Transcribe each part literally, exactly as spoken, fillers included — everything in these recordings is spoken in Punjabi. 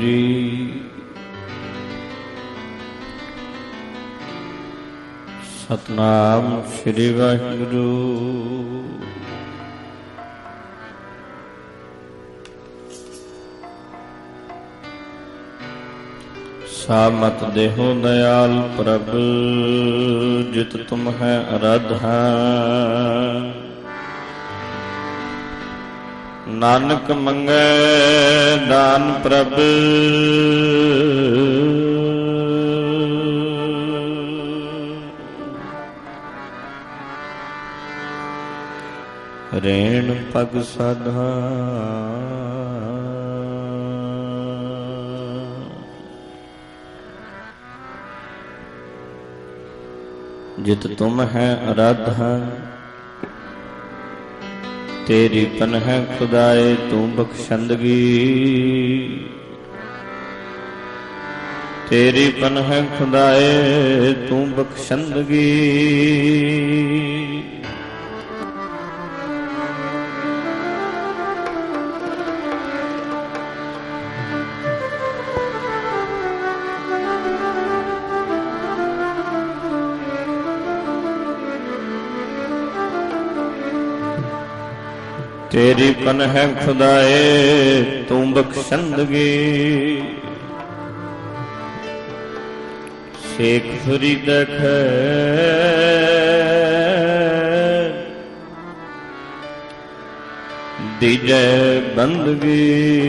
ਜੀ। ਸਤਨਾਮ ਸ੍ਰੀ ਵਾਹਿਗੁਰੂ। ਸਾਮਤ ਦੇਹੋ ਦਇਆਲ ਪ੍ਰਭ, ਜਿਤ ਤੁਮ ਹੈ ਅਰਾਧਾ। ਨਾਨਕ ਮੰਗੈ ਦਾਨ ਪ੍ਰਭ, ਰੇਣ ਪਗ ਸਾਧਾ। ਜਿਤ ਤੁਮ ਹੈ ਅਰਾਧਾ, ਤੇਰੀ ਪਨ ਹੈ ਖੁਦਾਏ ਤੂੰ ਬਖਸ਼ੰਦਗੀ। ਤੇਰੀ ਪਨ ਹੈ ਖੁਦਾਏ ਤੂੰ ਬਖਸ਼ੰਦਗੀ। ਤੇਰੀ ਪਨ ਹੈ ਖੁਦਾਏ ਤੂੰ ਬਖਸ਼ੰਦਗੀ। ਸੇਖ ਫਰੀਦਾ ਖੈਰ ਦੀਜੈ ਬੰਦਗੀ।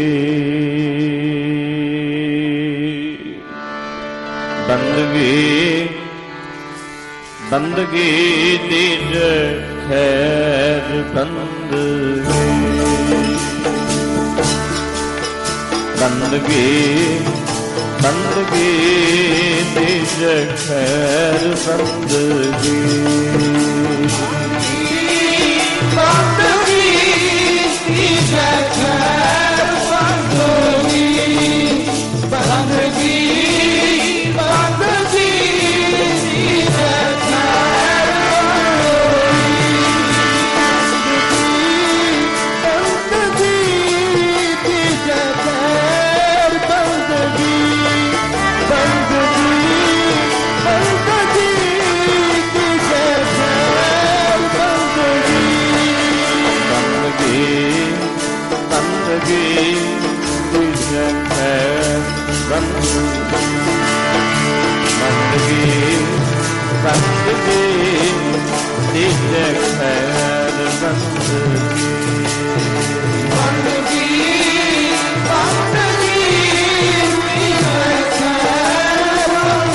ਬੰਦਗੀ ਬੰਦਗੀ ਦੀਜੈ ਖੈਰ ਬੰਦਗੀ। ਬੰਦਗੀ ਬੰਦਗੀ ਦੀਜੈ ਖੈਰ ਬੰਦਗੀ। ਬੰਦਗੀ ਦੀਜੈ ਖੈਰ ਬੰਦਗੀ। ਬੰਦਗੀ ਬੰਦਗੀ ਦੀਜੈ ਖੈਰ ਬੰਦਗੀ। ਦੀਜੈ ਖੈਰ ਬੰਦਗੀ। ਬੰਦਗੀ ਬੰਦਗੀ ਦੀਜੈ ਖੈਰ ਬੰਦਗੀ। ਬੰਦਗੀ ਬੰਦਗੀ ਦੀਜੈ ਖੈਰ ਬੰਦਗੀ। ਬੰਦਗੀ ਬੰਦਗੀ ਦੀਜੈ ਖੈਰ ਬੰਦਗੀ। ਬੰਦਗੀ ਬੰਦਗੀ ਦੀਜੈ ਖੈਰ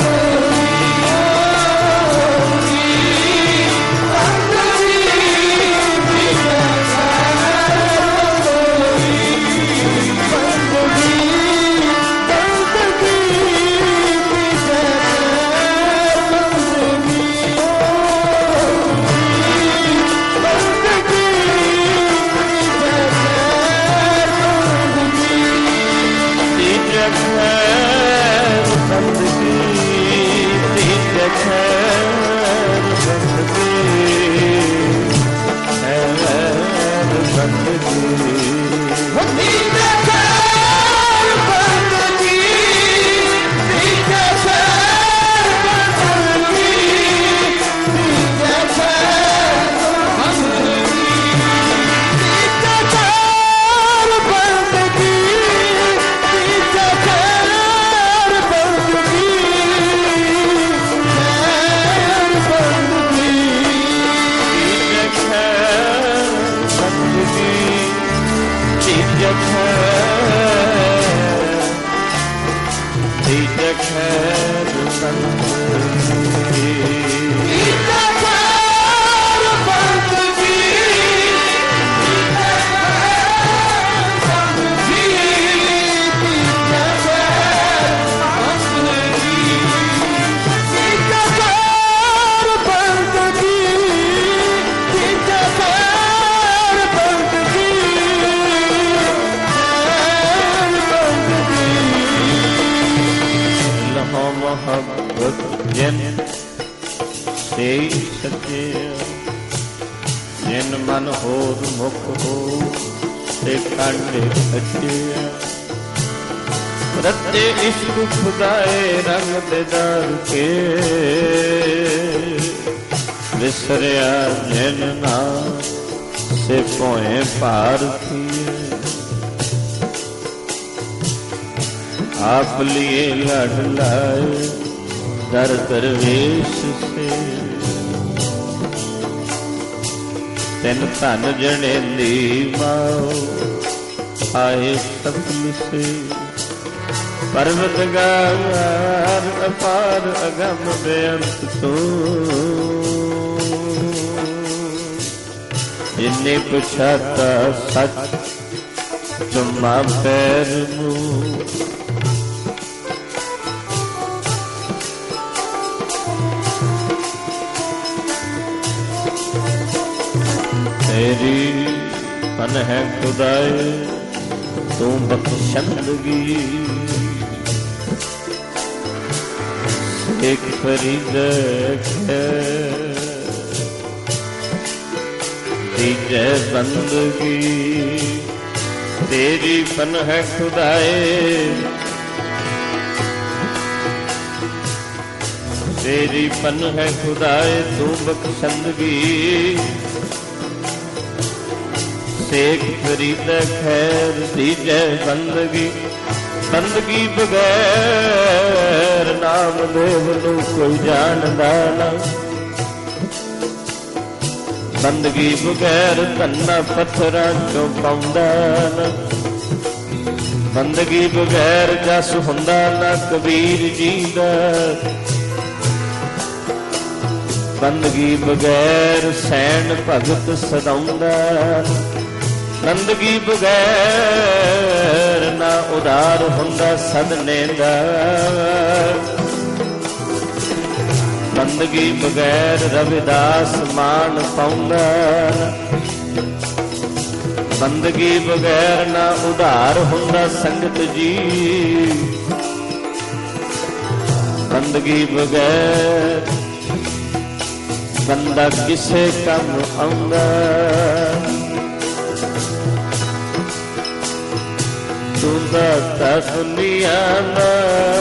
ਬੰਦਗੀ। ਬੰਦਗੀ ਦੀਜੈ ਖੈਰ ਬੰਦਗੀ। ਬੰਦਗੀ ਬੰਦਗੀ ਦੀਜੈ ਖੈਰ ਬੰਦਗੀ। ਦੀਜੈ ਖੈਰ ਬੰਦਗੀ। ਦੀਜੈ ਖੈਰ ਬੰਦਗੀ। ਖੈਰ ਬੰਦਗੀ। ਦੀਜੈ ਖੈਰ ਬੰਦਗੀ। ਦੀਜੈ ਖੈਰ ਬੰਦਗੀ। ਦੀਜੈ ਖੈਰ ਬੰਦਗੀ। ਦੀਜੈ ਖੈਰ ਬੰਦਗੀ। ਦੀਜੈ ਖੈਰ ਬੰਦਗੀ। ਖੈਰ ਬੰਦਗੀ। ਦੀਜੈ ਖੈਰ ਬੰਦਗੀ। ਦੀਜੈ ਖੈਰ ਦੀਜੈ ਖੈਰ ਬੰਦਗੀ। ਦੀਜੈ ਖੈਰ ਬੰਦਗੀ। ਦੀਜੈ ਖੈਰ ਬੰਦਗੀ। ਦੀਜੈ ਖੈਰ ਬੰਦਗੀ। ਦੀਜੈ ਖੈਰ ਬੰਦਗੀ। ਦੀਜੈ ਖੈਰ ਬੰਦਗੀ। ਖੈਰ ਬੰਦਗੀ। ਲਹੋ ਮੁਹੱਬਤ ਜਿਨ ਸੇ ਸੱਚੇ, ਜਿਨ ਮਨ ਹੋਰ ਮੁਖ ਹੋ ਤੇ ਕੰਢ ਅੱਛੇ। रते इश्क खुदाए रंग देदार के विसरिया जिन नाम से पोए पार किए आप लिए लड़ लाए दर दरवेश से तिन धन जनेंदी माओ आए सकल से पर्वतगार अपार अगम बेअंत तो जिन्हें पुछाता सच चुम्मा पैर मुँह तेरी मन है खुदाए तू बख्शंदगी एक फरीद है दीजे बंदगी तेरी फन है खुदाए तेरी फन है खुदाए तू बख्शंदगी शेख फरीद खैर दीजे बंदगी बंदगी बगैर नाम देव नू कोई जानदा ना बंदगी बगैर धन्ना पत्थरां चों पाउंदा ना बंदगी बगैर जस हुंदा ना कबीर जी दा बंदगी बगैर सैन भगत सदाउंदा बंदगी बगैर ना उदार हुंदा सदने दा बंदगी बगैर रविदास मान पाउंदा बंदगी बगैर ना उदार हुंदा संगत जी बंदगी बगैर बंदा किसे कम आउंदा तू दाता दुनिया दा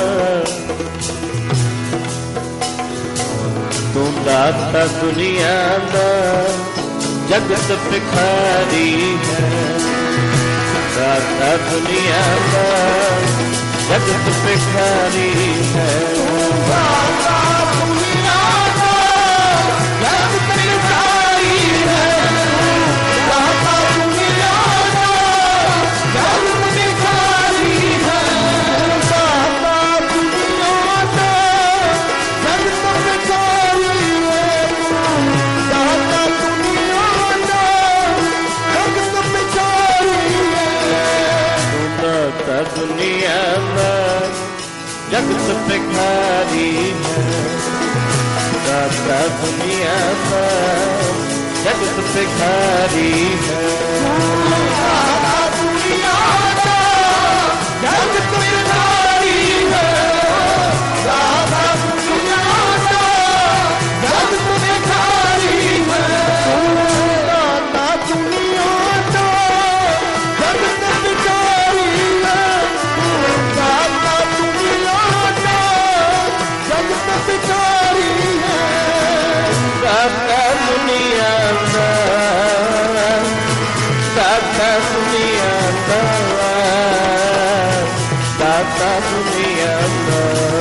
तू दाता दुनिया दा जगत भिखारी है दाता दुनिया दा जगत भिखारी है दाता दुनिया दा जगत भिखारी है दाता दुनिया दा जगत भिखारी है दाता दुनिया दा जगत भिखारी है दाता दुनिया दा जगत भिखारी है दाता दुनिया दा जगत भिखारी है दाता दुनिया दा जगत भिखारी है दाता दुनिया दा जगत भिखारी है दाता दुनिया दा जगत भिखारी है दाता दुनिया दा जगत भिखारी है दाता दुनिया दा जगत भिखारी है दाता दुनिया दा दाता दुनिया दा दाता दुनिया दा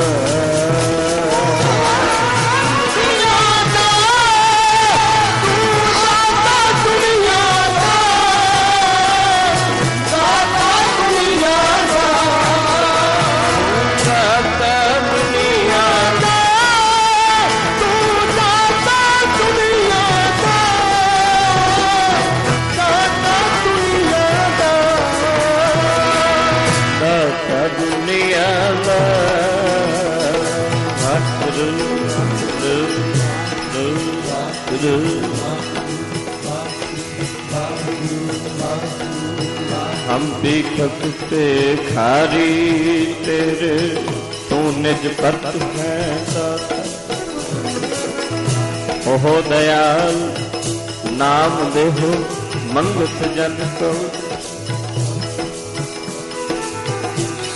हम भीखक पे खारी तेरे तू निज पत है दाता ओहो दयाल नाम देहो मंगत जन को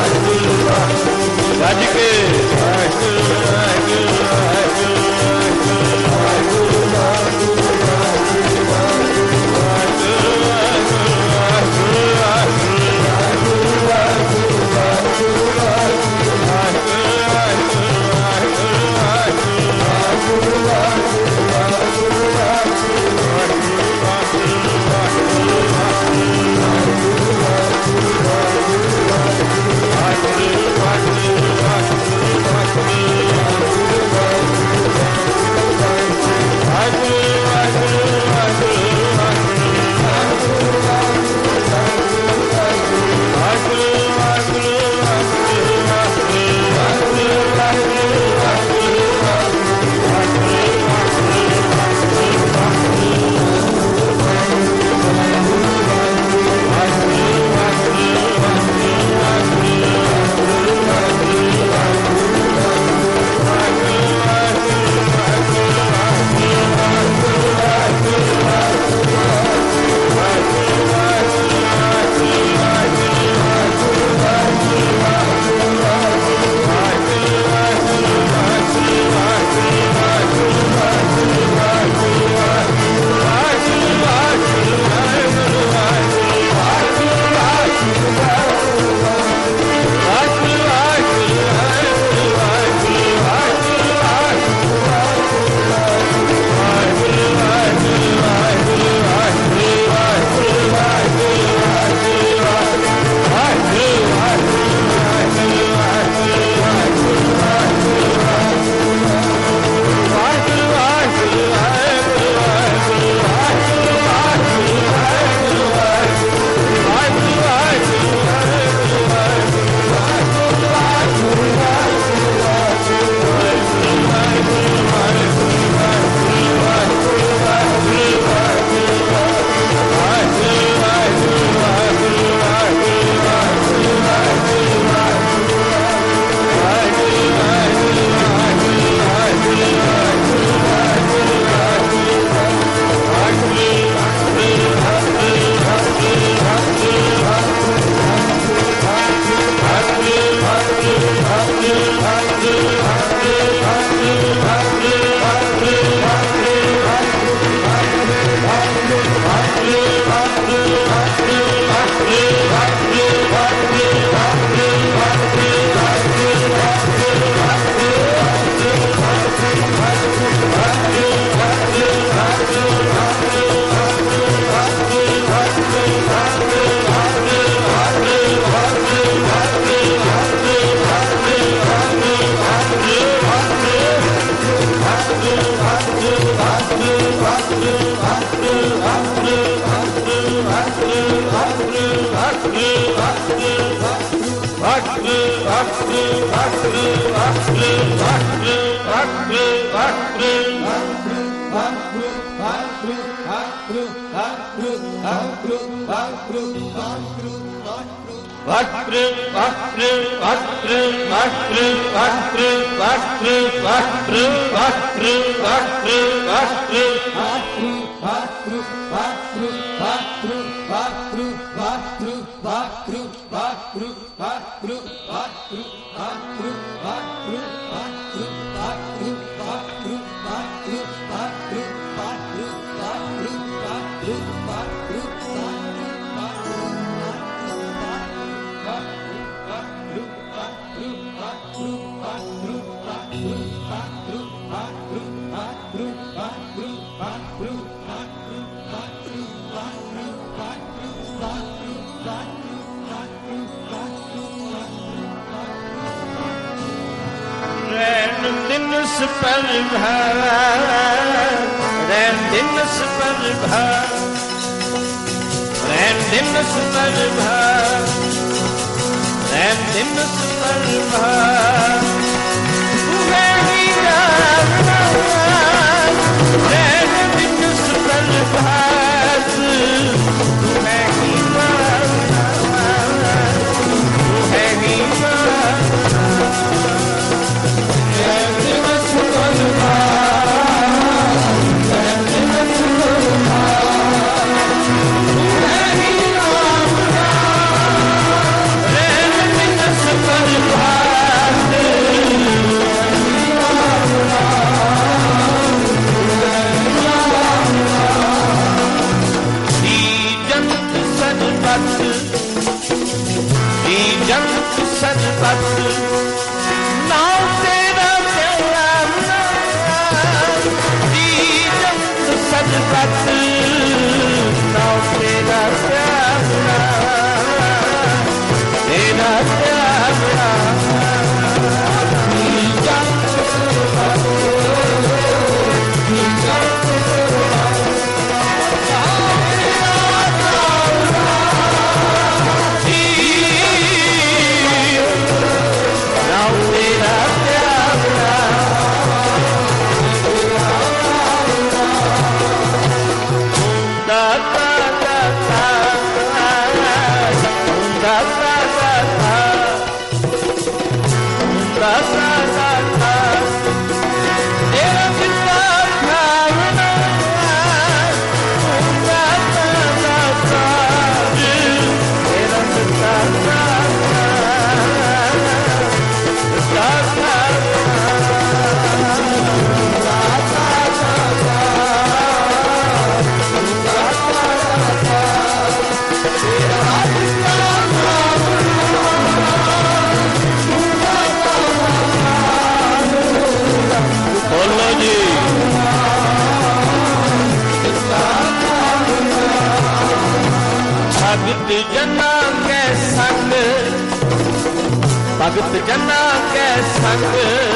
भगत जना के संग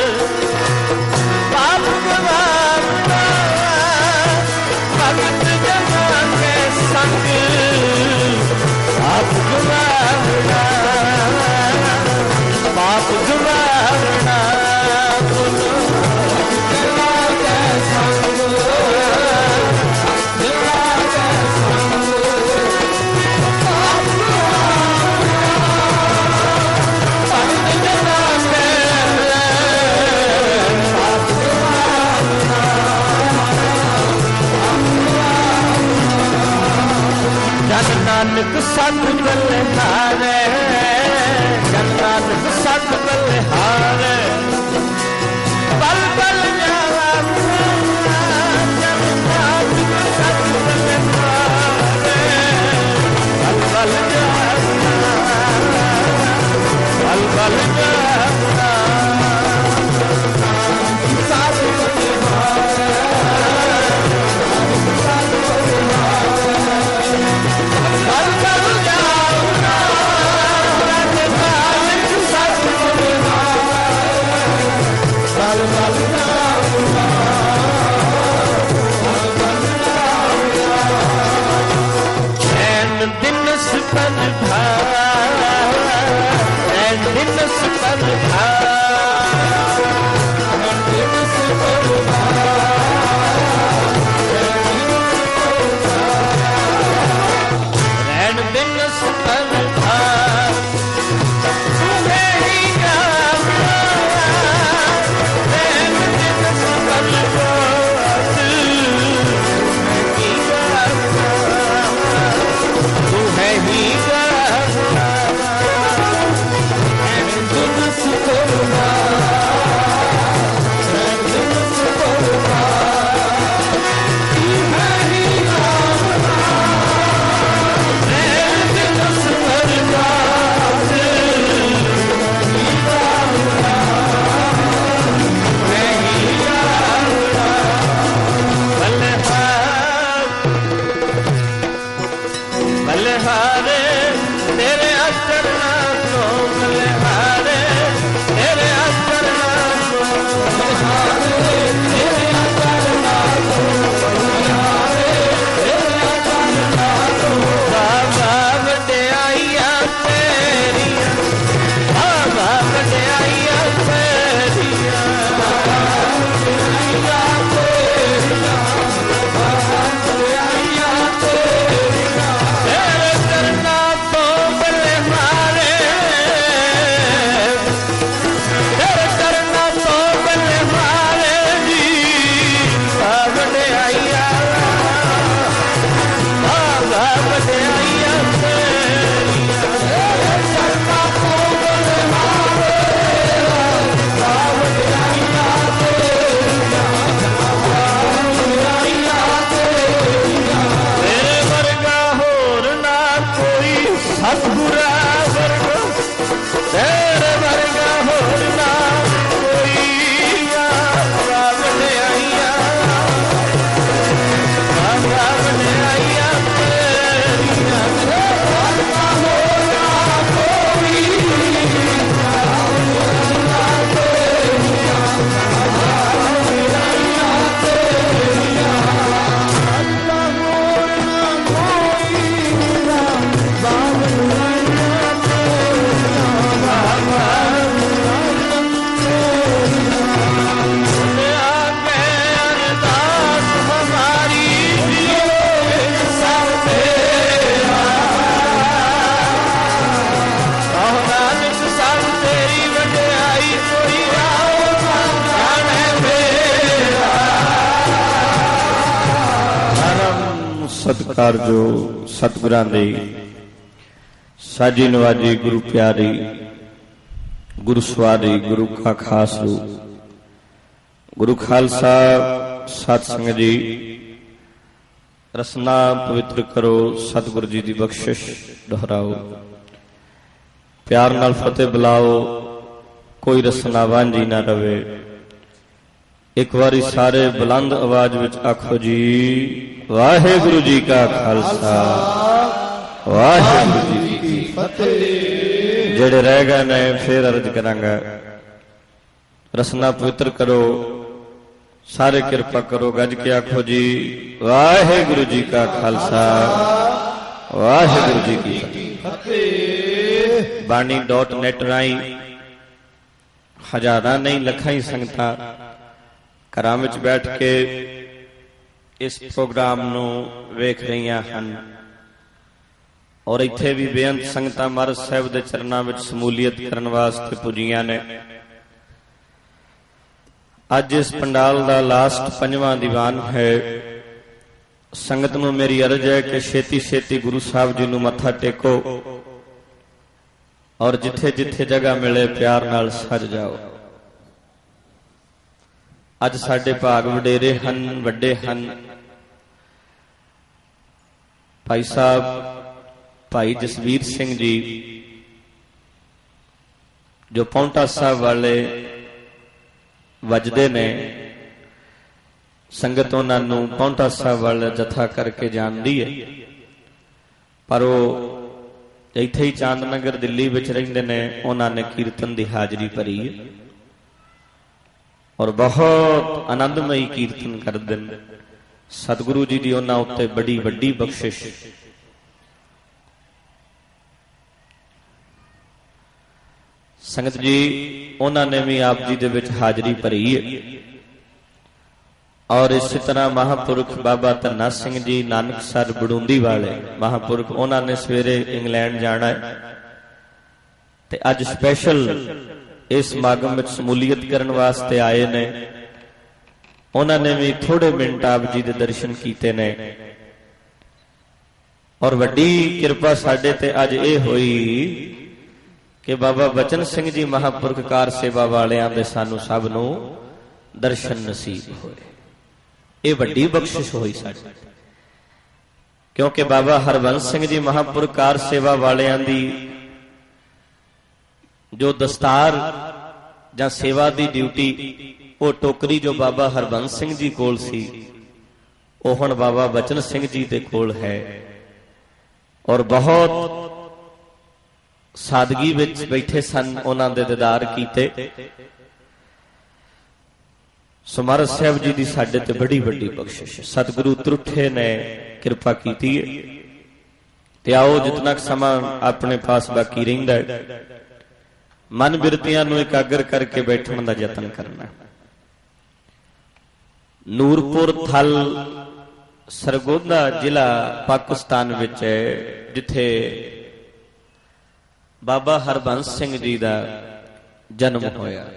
पाप गवावना, भगत जना के संग पाप गवावना, पाप गवावना नानक सत बलिहारे, जन नानक सत बलिहारे, बल बल जावा जन नानक सत बलिहारे, बल बल जावा बल बल जावा सत बलिहारे, दिन सपन ਸਤਿਕਾਰ ਜੋ ਸਤਿਗੁਰਾਂ ਦੀ ਸਾਜੀ ਨਵਾਜੀ ਗੁਰੂ ਪਿਆਰੀ ਗੁਰੂ ਸਵਾਰੀ ਗੁਰੂ ਕਾ ਖਾਸ ਰੂਪ ਗੁਰੂ ਖਾਲਸਾ ਸਤ ਸੰਗਤ ਜੀ ਰਸਨਾ ਪਵਿੱਤਰ ਕਰੋ ਸਤਿਗੁਰੂ ਜੀ ਦੀ ਬਖਸ਼ਿਸ਼ ਦੁਹਰਾਓ ਪਿਆਰ ਨਾਲ ਫਤਿਹ ਬੁਲਾਓ ਕੋਈ ਰਸਨਾ ਵਾਂਝੀ ਨਾ ਰਵੇ ਇੱਕ ਵਾਰੀ ਸਾਰੇ ਬੁਲੰਦ ਆਵਾਜ਼ ਵਿੱਚ ਆਖੋ ਜੀ ਵਾਹਿਗੁਰੂ ਜੀ ਕਾ ਖਾਲਸਾ ਵਾਹਿਗੁਰੂ ਜੀ ਕੀ ਫਤਿਹ। ਜਿਹੜੇ ਰਹਿ ਗਏ ਨੇ ਫੇਰ ਅਰਜ਼ ਕਰਾਂਗਾ ਰਸਨਾ ਪਵਿੱਤਰ ਕਰੋ ਸਾਰੇ ਕਿਰਪਾ ਕਰੋ ਗੱਜ ਕੇ ਆਖੋ ਜੀ ਵਾਹਿਗੁਰੂ ਜੀ ਕਾ ਖਾਲਸਾ ਵਾਹਿਗੁਰੂ ਜੀ ਕੀ ਫਤਿਹ। ਬਾਣੀ ਡਾਟ ਨੈਟ ਰਾਹੀਂ ਹਜ਼ਾਰਾਂ ਨਹੀਂ ਲੱਖਾਂ ਹੀ ਸੰਗਤਾਂ ਘਰਾਂ ਵਿੱਚ ਬੈਠ ਕੇ ਇਸ ਪ੍ਰੋਗਰਾਮ ਨੂੰ ਵੇਖ ਰਹੀਆਂ ਹਨ ਔਰ ਇੱਥੇ ਵੀ ਬੇਅੰਤ ਸੰਗਤਾਂ ਮਹਾਰਾਜ ਸਾਹਿਬ ਦੇ ਚਰਨਾਂ ਵਿੱਚ ਸਮੂਲੀਅਤ ਕਰਨ ਵਾਸਤੇ ਪੁੱਜੀਆਂ ਨੇ। ਅੱਜ ਇਸ ਪੰਡਾਲ ਦਾ ਲਾਸਟ ਪੰਜਵਾਂ ਦੀਵਾਨ ਹੈ। ਸੰਗਤ ਨੂੰ ਮੇਰੀ ਅਰਜ਼ ਹੈ ਕਿ ਛੇਤੀ ਛੇਤੀ ਗੁਰੂ ਸਾਹਿਬ ਜੀ ਨੂੰ ਮੱਥਾ ਟੇਕੋ ਔਰ ਜਿੱਥੇ ਜਿੱਥੇ ਜਗ੍ਹਾ ਮਿਲੇ ਪਿਆਰ ਨਾਲ ਸੱਜ ਜਾਓ। ਅੱਜ ਸਾਡੇ ਭਾਗ ਵਡੇਰੇ ਹਨ ਵੱਡੇ ਹਨ। ਭਾਈ ਸਾਹਿਬ ਭਾਈ ਜਸਵੀਰ ਸਿੰਘ ਜੀ ਜੋ ਪੌਂਟਾ ਸਾਹਿਬ ਵਾਲੇ ਵੱਜਦੇ ਨੇ ਸੰਗਤ ਉਹਨਾਂ ਨੂੰ ਪੌਂਟਾ ਸਾਹਿਬ ਵਾਲਾ ਜਥਾ ਕਰਕੇ ਜਾਣਦੀ ਹੈ ਪਰ ਉਹ ਇੱਥੇ ਹੀ ਚਾਂਦਨਗਰ ਦਿੱਲੀ ਵਿੱਚ ਰਹਿੰਦੇ ਨੇ। ਉਹਨਾਂ ਨੇ ਕੀਰਤਨ ਦੀ ਹਾਜ਼ਰੀ ਭਰੀ ਹੈ ਔਰ ਬਹੁਤ ਆਨੰਦਮਈ ਕੀਰਤਨ ਕਰਦੇ ਨੇ। ਸਤਿਗੁਰੂ ਜੀ ਦੀ ਉਹਨਾਂ ਉੱਤੇ ਬੜੀ ਵੱਡੀ ਬਖਸ਼ਿਸ਼। ਸੰਗਤ ਜੀ ਉਹਨਾਂ ਨੇ ਵੀ ਆਪ ਜੀ ਦੇ ਵਿੱਚ ਹਾਜ਼ਰੀ ਭਰੀ ਹੈ। ਔਰ ਇਸੇ ਤਰ੍ਹਾਂ ਮਹਾਂਪੁਰਖ ਬਾਬਾ ਧੰਨਾ ਸਿੰਘ ਜੀ ਨਾਨਕਸਰ ਬੜੂੰਦੀ ਵਾਲੇ ਮਹਾਂਪੁਰਖ, ਉਹਨਾਂ ਨੇ ਸਵੇਰੇ ਇੰਗਲੈਂਡ ਜਾਣਾ ਹੈ ਤੇ ਅੱਜ ਸਪੈਸ਼ਲ ਇਸ ਸਮਾਗਮ ਵਿੱਚ ਸਮੂਲੀਅਤ ਕਰਨ ਵਾਸਤੇ ਆਏ ਨੇ। ਉਹਨਾਂ ਨੇ ਵੀ ਥੋੜੇ ਮਿੰਟ ਆਪ ਜੀ ਦੇ ਦਰਸ਼ਨ ਕੀਤੇ ਨੇ। ਔਰ ਵੱਡੀ ਕਿਰਪਾ ਸਾਡੇ ਤੇ ਅੱਜ ਇਹ ਹੋਈ ਕਿ ਬਾਬਾ ਬਚਨ ਸਿੰਘ ਜੀ ਮਹਾਂਪੁਰਖ ਕਾਰ ਸੇਵਾ ਵਾਲਿਆਂ ਦੇ ਸਾਨੂੰ ਸਭ ਨੂੰ ਦਰਸ਼ਨ ਨਸੀਬ ਹੋਏ। ਇਹ ਵੱਡੀ ਬਖਸ਼ਿਸ਼ ਹੋਈ ਸਾਡੀ, ਕਿਉਂਕਿ ਬਾਬਾ ਹਰਬੰਸ ਸਿੰਘ ਜੀ ਮਹਾਂਪੁਰਖ ਕਾਰ ਸੇਵਾ ਵਾਲਿਆਂ ਦੀ ਜੋ ਦਸਤਾਰ ਜਾਂ ਸੇਵਾ ਦੀ ਡਿਊਟੀ, ਉਹ ਟੋਕਰੀ ਜੋ ਬਾਬਾ ਹਰਬੰਸ ਸਿੰਘ ਜੀ ਕੋਲ ਸੀ, ਉਹ ਹੁਣ ਬਾਬਾ ਬਚਨ ਸਿੰਘ ਜੀ ਦੇ ਕੋਲ ਹੈ। ਔਰ ਬਹੁਤ ਸਾਦਗੀ ਵਿੱਚ ਬੈਠੇ ਸਨ, ਉਹਨਾਂ ਦੇ ਦੀਦਾਰ ਕੀਤੇ। ਸੋ ਮਹਾਰਾਜ ਸਾਹਿਬ ਜੀ ਦੀ ਸਾਡੇ ਤੇ ਬੜੀ ਵੱਡੀ ਬਖਸ਼ਿਸ਼, ਸਤਿਗੁਰੂ ਤਰੁੱਠੇ ਨੇ ਕਿਰਪਾ ਕੀਤੀ ਹੈ। ਤੇ ਆਓ ਜਿਤਨਾ ਕੁ ਸਮਾਂ ਆਪਣੇ ਪਾਸ ਬਾਕੀ ਰਹਿੰਦਾ ਹੈ, ਮਨ ਬਿਰਤੀਆਂ ਨੂੰ ਇਕਾਗਰ ਕਰਕੇ ਬੈਠਣ ਦਾ ਯਤਨ ਕਰਨਾ। ਨੂਰਪੁਰ ਥਲ ਸਰਗੋਧਾ ਜ਼ਿਲ੍ਹਾ ਪਾਕਿਸਤਾਨ ਵਿੱਚ ਹੈ, ਜਿੱਥੇ ਬਾਬਾ ਹਰਬੰਸ ਸਿੰਘ ਜੀ ਦਾ ਜਨਮ ਹੋਇਆ।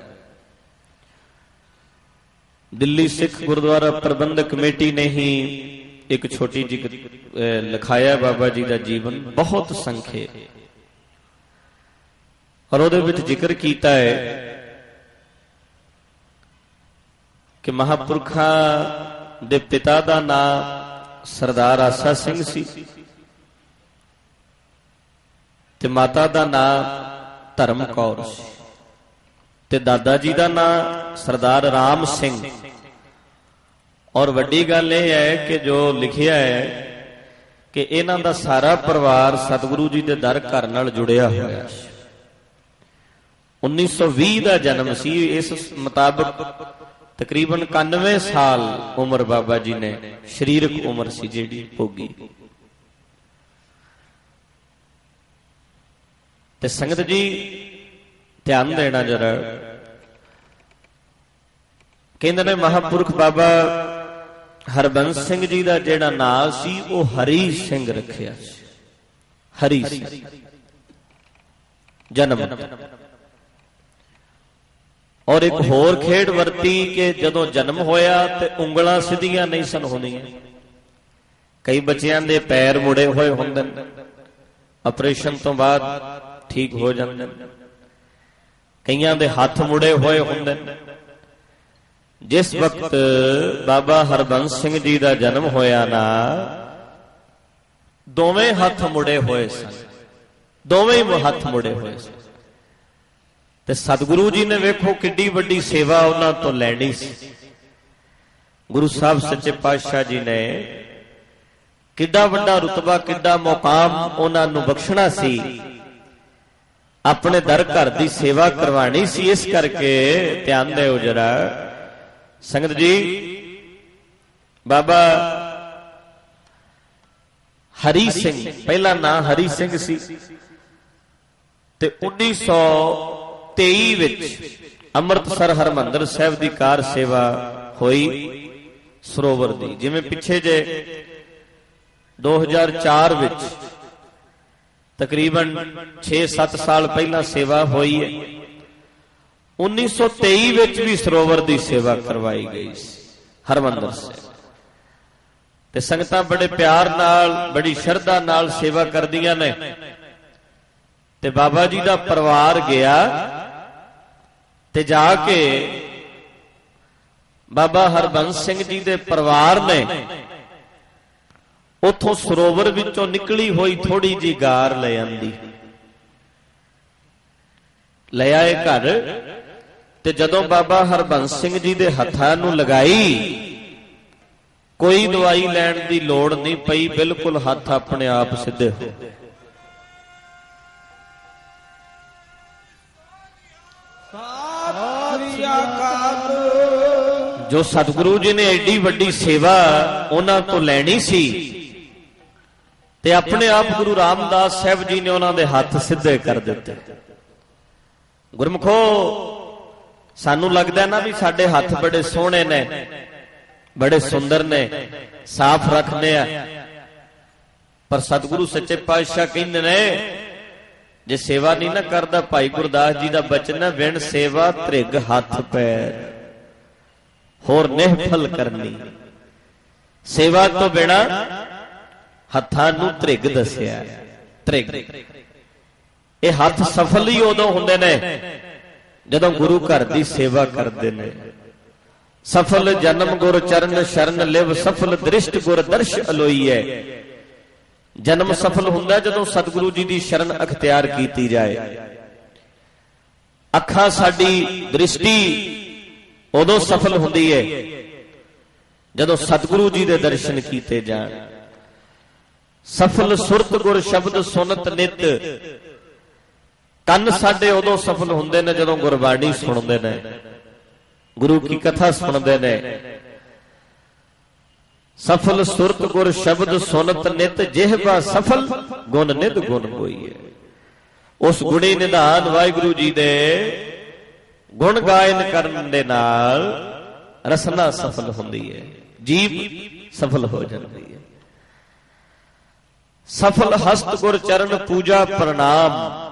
ਦਿੱਲੀ ਸਿੱਖ ਗੁਰਦੁਆਰਾ ਪ੍ਰਬੰਧਕ ਕਮੇਟੀ ਨੇ ਹੀ ਇੱਕ ਛੋਟੀ ਜਿਹੀ ਲਿਖਾਇਆ ਬਾਬਾ ਜੀ ਦਾ ਜੀਵਨ, ਬਹੁਤ ਸੰਖੇਪ, ਔਰ ਉਹਦੇ ਵਿੱਚ ਜ਼ਿਕਰ ਕੀਤਾ ਹੈ ਕਿ ਮਹਾਂਪੁਰਖਾਂ ਦੇ ਪਿਤਾ ਦਾ ਨਾਮ ਸਰਦਾਰ ਆਸਾ ਸਿੰਘ ਸੀ ਤੇ ਮਾਤਾ ਦਾ ਨਾਮ ਧਰਮ ਕੌਰ ਸੀ, ਤੇ ਦਾਦਾ ਜੀ ਦਾ ਨਾਮ ਸਰਦਾਰ ਰਾਮ ਸਿੰਘ। ਔਰ ਵੱਡੀ ਗੱਲ ਇਹ ਹੈ ਕਿ ਜੋ ਲਿਖਿਆ ਹੈ ਕਿ ਇਹਨਾਂ ਦਾ ਸਾਰਾ ਪਰਿਵਾਰ ਸਤਿਗੁਰੂ ਜੀ ਦੇ ਦਰ ਘਰ ਨਾਲ ਜੁੜਿਆ ਹੋਇਆ ਸੀ। ਉੱਨੀ ਸੌ ਵੀਹ ਦਾ ਜਨਮ ਸੀ। ਇਸ ਮੁਤਾਬਕ ਤਕਰੀਬਨ ਇਕਾਨਵੇਂ ਸਾਲ ਉਮਰ ਬਾਬਾ ਜੀ ਨੇ, ਸਰੀਰਕ ਉਮਰ ਸੀ ਜਿਹੜੀ ਭੋਗੀ। ਤੇ ਸੰਗਤ ਜੀ ਧਿਆਨ ਦੇਣਾ ਜਰਾ, ਕਹਿੰਦੇ ਨੇ ਮਹਾਂਪੁਰਖ ਬਾਬਾ ਹਰਬੰਸ ਸਿੰਘ ਜੀ ਦਾ ਜਿਹੜਾ ਨਾਂ ਸੀ ਉਹ ਹਰੀ ਸਿੰਘ ਰੱਖਿਆ ਸੀ। ਹਰੀ ਸਿੰਘ ਜਨਮ। ਔਰ ਇੱਕ ਹੋਰ ਖੇਡ ਵਰਤੀ ਕਿ ਜਦੋਂ ਜਨਮ ਹੋਇਆ ਤੇ ਉਂਗਲਾਂ ਸਿੱਧੀਆਂ ਨਹੀਂ ਸਨ ਹੁੰਦੀਆਂ। ਕਈ ਬੱਚਿਆਂ ਦੇ ਪੈਰ ਮੁੜੇ ਹੋਏ ਹੁੰਦੇ ਨੇ, ਆਪਰੇਸ਼ਨ ਤੋਂ ਬਾਅਦ ਠੀਕ ਹੋ ਜਾਂਦੇ ਨੇ। ਕਈਆਂ ਦੇ ਹੱਥ ਮੁੜੇ ਹੋਏ ਹੁੰਦੇ ਨੇ। ਜਿਸ ਵਕਤ ਬਾਬਾ ਹਰਬੰਸ ਸਿੰਘ ਜੀ ਦਾ ਜਨਮ ਹੋਇਆ ਨਾ, ਦੋਵੇਂ ਹੱਥ ਮੁੜੇ ਹੋਏ ਸਨ, ਦੋਵੇਂ ਹੱਥ ਮੁੜੇ ਹੋਏ ਸਨ। ਤੇ ਸਤਿਗੁਰੂ ਜੀ ਨੇ ਵੇਖੋ ਕਿੱਡੀ ਵੱਡੀ ਸੇਵਾ ਉਹਨਾਂ ਤੋਂ ਲੈਣੀ ਸੀ। ਗੁਰੂ ਸਾਹਿਬ ਸੱਚੇ ਪਾਤਸ਼ਾਹ ਜੀ ਨੇ ਕਿੱਡਾ ਵੱਡਾ ਰੁਤਬਾ, ਕਿੱਡਾ ਮੁਕਾਮ ਉਹਨਾਂ ਨੂੰ ਬਖਸ਼ਣਾ ਸੀ। ਆਪਣੇ ਦਰ ਘਰ ਦੀ ਸੇਵਾ ਕਰਵਾਣੀ ਸੀ। ਇਸ ਕਰਕੇ ਧਿਆਨ ਦਿਓ ਜਰਾ ਸੰਗਤ ਜੀ, ਬਾਬਾ ਹਰੀ ਸਿੰਘ, ਪਹਿਲਾ ਨਾਂ ਹਰੀ ਸਿੰਘ ਸੀ, ਤੇ ਉੱਨੀ ਸੌ ਤੇਈ ਵਿੱਚ ਅੰਮ੍ਰਿਤਸਰ ਹਰਿਮੰਦਰ ਸਾਹਿਬ ਦੀ ਕਾਰ ਸੇਵਾ ਹੋਈ ਸਰੋਵਰ ਦੀ। ਜਿਵੇਂ ਪਿੱਛੇ ਜੇ ਦੋ ਹਜ਼ਾਰ ਚਾਰ ਵਿੱਚ ਤਕਰੀਬਨ ਛੇ ਸੱਤ ਸਾਲ ਪਹਿਲਾਂ ਸੇਵਾ ਹੋਈ ਹੈ, ਉੱਨੀ ਸੌ ਤੇਈ ਵਿੱਚ ਵੀ ਸਰੋਵਰ ਦੀ ਸੇਵਾ ਕਰਵਾਈ ਗਈ ਸੀ ਹਰਿਮੰਦਰ ਸਾਹਿਬ। ਤੇ ਸੰਗਤਾਂ ਬੜੇ ਪਿਆਰ ਨਾਲ, ਬੜੀ ਸ਼ਰਧਾ ਨਾਲ ਸੇਵਾ ਕਰਦੀਆਂ ਨੇ। ਤੇ ਬਾਬਾ ਜੀ ਦਾ ਪਰਿਵਾਰ ਗਿਆ ਤੇ ਜਾ ਕੇ ਬਾਬਾ ਹਰਬੰਸ ਸਿੰਘ ਜੀ ਦੇ ਪਰਿਵਾਰ ਨੇ ਉਥੋਂ ਸਰੋਵਰ ਵਿੱਚੋਂ ਨਿਕਲੀ ਹੋਈ ਥੋੜੀ ਜੀ ਗਾਰ ਲੈ ਆਂਦੀ, ਲੈ ਆਏ ਘਰ। ਤੇ ਜਦੋਂ ਬਾਬਾ ਹਰਬੰਸ ਸਿੰਘ ਜੀ ਦੇ ਹੱਥਾਂ ਨੂੰ ਲਗਾਈ, ਕੋਈ ਦਵਾਈ ਲੈਣ ਦੀ ਲੋੜ ਨਹੀਂ ਪਈ, ਬਿਲਕੁਲ ਹੱਥ ਆਪਣੇ ਆਪ ਸਿੱਧੇ ਹੋ ਗਏ। ਜੋ ਸਤਿਗੁਰੂ ਜੀ ਨੇ ਐਡੀ ਵੱਡੀ ਸੇਵਾ ਉਹਨਾਂ ਤੋਂ ਲੈਣੀ ਸੀ, ਤੇ ਆਪਣੇ ਆਪ ਗੁਰੂ ਰਾਮਦਾਸ ਸਾਹਿਬ ਜੀ ਨੇ ਉਹਨਾਂ ਦੇ ਹੱਥ ਸਿੱਧੇ ਕਰ ਦਿੱਤੇ। ਗੁਰਮੁਖੋ, सानू लगदा ना भी साडे हथ बड़े सोहणे ने, बड़े सुंदर ने, साफ रखने आ, पर सतगुरु सच्चे पातशाह कहंदे ने जे सेवा नहीं ना करदा, भाई गुरदास जी दा बचन है, बिन सेवा त्रिग हथ पैर होर निहफल करनी। सेवा तो बिना हत्थां नूं त्रिग दसिया। त्रिग ये हथ सफल ही उदों हुंदे ने जदों गुरु घर दी सेवा करदे ने। सफल जन्म गुर चरण शरण लिव, सफल दृष्ट गुर दर्श अलोई है। जन्म सफल हुंदा जदों सतगुरु जी दी शरण अख्तियार कीती जाए। अखां साडी दृष्टि उदों सफल हुंदी है जदों सतगुरु जी दे दर्शन कीते जाण। सफल सुरत गुर शब्द सुनत नित, कन साडे उदों सफल हुंदे ने जदों गुरबाणी सुणदे ने, गुरु की कथा सुणदे ने। सफल सुरत गुर शब्द सुनत नित, जिहबा सफल गुण नित गुण होईए। उस गुणी निधान वाहिगुरु जी दे गुण गायन करन दे नाल रसना सफल हुंदी है, जीव सफल हो जाती है। सफल हस्त गुर चरण पूजा प्रणाम।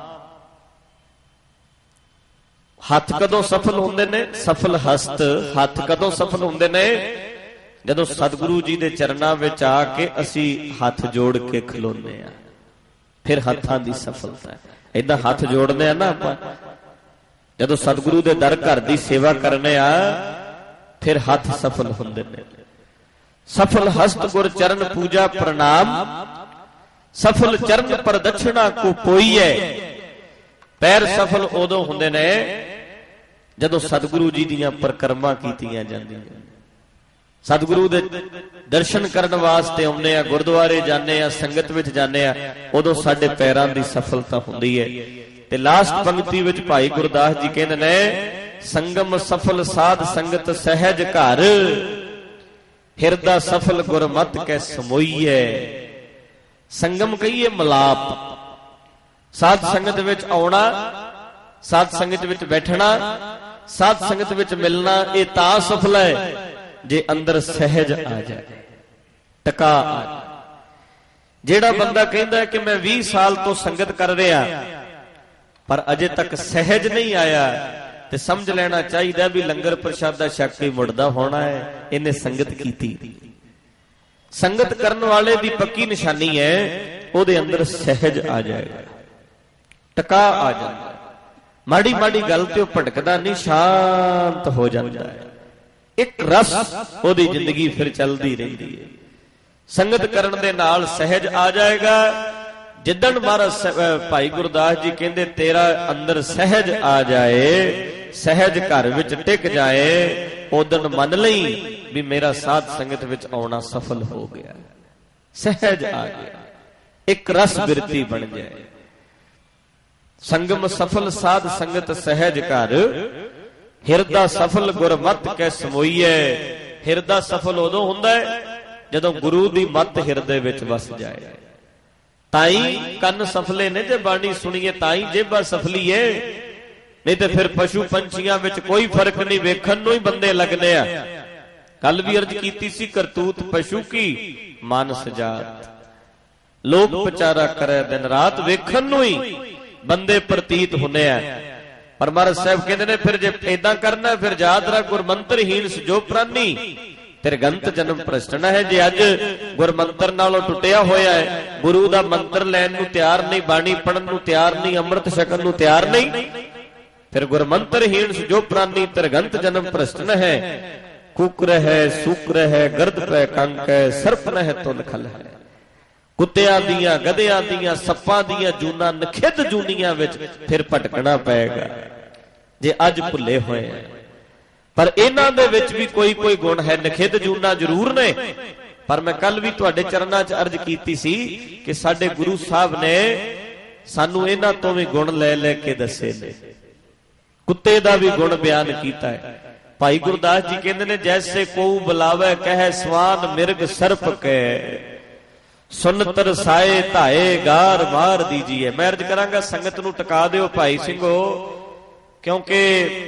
हथ कदों सफल हुंदे ने? सफल हस्त हथ कदों सफल हुंदे ने? जदों सतगुरु जी दे चरनां विच आके असी हथ जोड़ के खलोने आ, फिर हत्थां दी सफलता है। इदां हथ जोड़ने आ ना आपां, जदों सतगुरु दे दर घर दी सेवा करने आ, फिर हथ सफल हुंदे ने। सफल हस्त गुर चरण पूजा प्रणाम, सफल चरण प्रदक्षिणा को पोईए। पैर सफल उदों हुंदे ने जदों सतगुरु जी दीयां परिक्रमा कीतीआं जांदियां। सतगुरु दे दर्शन करने वास्ते आउंदे आ, गुरुद्वारे जाने आ, संगत विच जाने आ, उदों साडे पैरां दी सफलता हुंदी है। ते लास्ट पंक्ति विच भाई गुरदास जी कहंदे ने, संगम सफल साध संगत सहज घर, हिरदा सफल गुरमत कै समोईए। संगम कहिए मिलाप, साध संगत विच आउणा, साध संगत विच बैठना, साध संगत विच मिलना, ये तां सफल है जे अंदर सहज आ जाए, टका आ जाए। जेड़ा बंदा कहता है कि मैं बीस साल तो संगत कर रहा पर अजे तक सहज नहीं आया, तो समझ लेना चाहिए भी लंगर प्रशादा छक के मुड़दा होना है, इन्हें संगत कीती। संगत करने वाले दी पक्की निशानी है उहदे अंदर सहज आ जाएगा, टका आ जाता है। माड़ी माड़ी गल ते भटकदा नहीं, शांत हो जाता है। एक रस ओदी जिंदगी फिर चलती रहती है। संगत करन दे नाल सहज आ जाएगा। जिदन महाराज भाई गुरदास जी कहंदे तेरा अंदर सहज आ जाए, सहज घर विच टिक जाए, उदन मन लई भी मेरा साध संगत विच आउणा सफल हो गया, सहज आ गया, एक रस बिरती बन जाए। संगम सफल साध संगत सहज घर, हिरदा सफल गुरमत कै समोईए। हिरदा सफल उदों हुंदा है जदों गुरु दी मत हिरदे विच वस जाए। ताई कन सफले ने जे बाणी सुणीए, ताई जेबा सफली है, नहीं तो फिर पशु पंछियां विच कोई फर्क नहीं, वेखण नूं ही बंदे लगने आ। कल भी अर्ज कीती सी, करतूत पशु की मानस जात, लोक प्रचारा करे दिन रात, वेखण नूं ही बंदे प्रतीत हुंदे आ। पर महाराज साहब कहते ने फिर जे ऐदा करना फिर याद रख गुरमंत्रहीन सजो प्राणी, तेरे गंत जन्म भ्रष्टना है। जे अज गुरमंत्र नालों टुटिया होया है, गुरु दा मंत्र लैन नूं तैयार नहीं, बाणी पढ़न नूं तैयार नहीं, अमृत छकन नूं तैयार नहीं, फिर गुरमंत्रहीन सजो प्राणी, तेरे गंत जन्म भ्रष्टना है। कुकर है, सूकर है, गर्द पे कंक है, सर्प न है तुल खल है। कुत्तियां दियां, गधियां दियां, सप्पां दियां जूना, नखिद जूनियां विच फिर भटकना पएगा जे अज भुले होए हैं। पर इन्हां दे विच भी कोई कोई गुण है। नखिद जूना जरूर ने, पर मैं कल भी तुहाडे चरनां च अर्ज कीती सी कि साडे गुरु साहब ने सानू इन्हां तों भी गुण ले ले के दसे ने। कुत्ते दा भी गुण बयान कीता है। भाई गुरदास जी कहंदे ने, जैसे कोऊ बुलावे कहे स्वान मिर्ग सर्प के, सुनतर साए धाए गार मार दीजिए। मैं अर्ज करांगा संगत नूं टका दिओ भाई ਸਿੰਘੋ, क्योंकि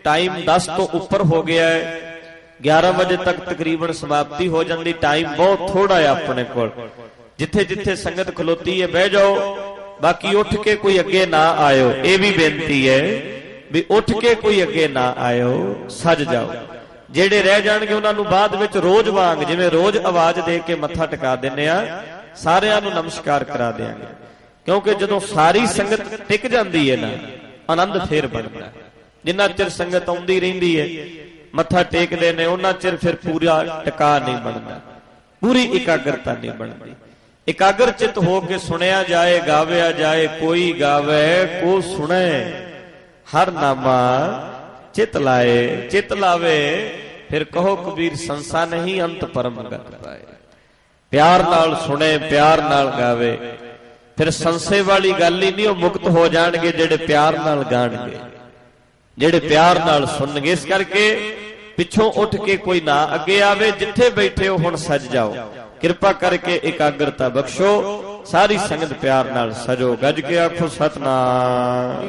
टाइम दस तो उपर हो गया है, ग्यारह बजे तक तकरीबन समाप्ति हो जाती। टाइम बहुत थोड़ा है अपने कोल, जिथे जिथे संगत खलोती है बह जाओ, बाकी उठ के कोई अगे ना आयो। ये भी बेनती है भी उठ के कोई अगे ना आयो, सज जाओ। जेड़े रह जाणगे उन्हां नूं बाद विच रोज वांग जिवें रोज आवाज दे के मत्था टिका दिंदे आ, सारिआं नूं नमस्कार करा देंगे। क्योंकि जदों सारी संगत टिक जाती है ना, आनंद फिर बनता है। जिन्ना चिर संगत आउंदी रहिंदी है, मत्था टेकदे ने, उन्ना चिर फिर पूरा टिका नहीं बनता, पूरी एकाग्रता नहीं बनती। एकाग्र चित हो के सुनिया जाए, गाविया जाए, कोई गावे को सुने, हर नामा चित लाए। चित लावे फिर कहो कबीर संसा नहीं, अंत परम गत पाए। प्यार नाल सुने, प्यार नाल गावे, फिर संसे वाली गल ही नहीं, मुक्त हो जाणगे जेड़े प्यार नाल गाणगे, जेड़े प्यार नाल सुनगे। इस करके पिछों उठ के कोई ना अगे आवे, जिथे बैठे हो हुण सज जाओ। किरपा करके एकाग्रता बख्शो, सारी संगत प्यार नाल सजो। गज के आखो सतनाम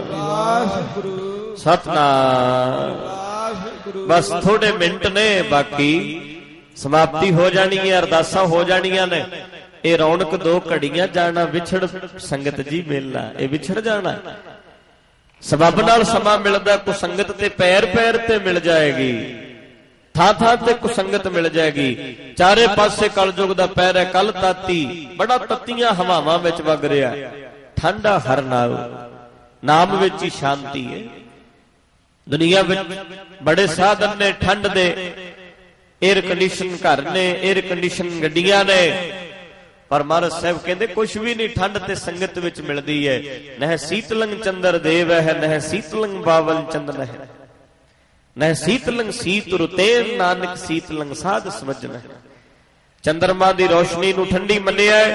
सतनाम। बस थोड़े मिनट ने, बाकी समाप्ति हो जानी है, अरदासा हो जानियां ने। ये रौनक दो घड़ियां जाना, विछड़ संगत जी मिलना, ये विछड़ जाना। सबब नाल समा मिलदा, को संगत ते पैर पैर ते मिल जाएगी, थां थां ते को संगत मिल जाएगी। चारे पासे कलयुग दा पैर है, कल ताती बड़ा तत्तियां हवावां विच वग रिहा, ठंडा हर नाल नाम विच ही शांति है। दुनिया विच बड़े साधन ने ठंड दे, एयर कंडीशन घर ने, एयर कंडीशन गड्डियां ने, पर महाराज साहब कहते कुछ भी नहीं ठंड ते संगत विच मिलदी है। नह सीतलंग चंद्र देव है, नह सीतलंग बावल चंदन है, नह सीतलंग सीत रुतेन, नानक सीतलंग साध समझन है। चंद्रमा दी रोशनी नूं ठंडी मन्निया है।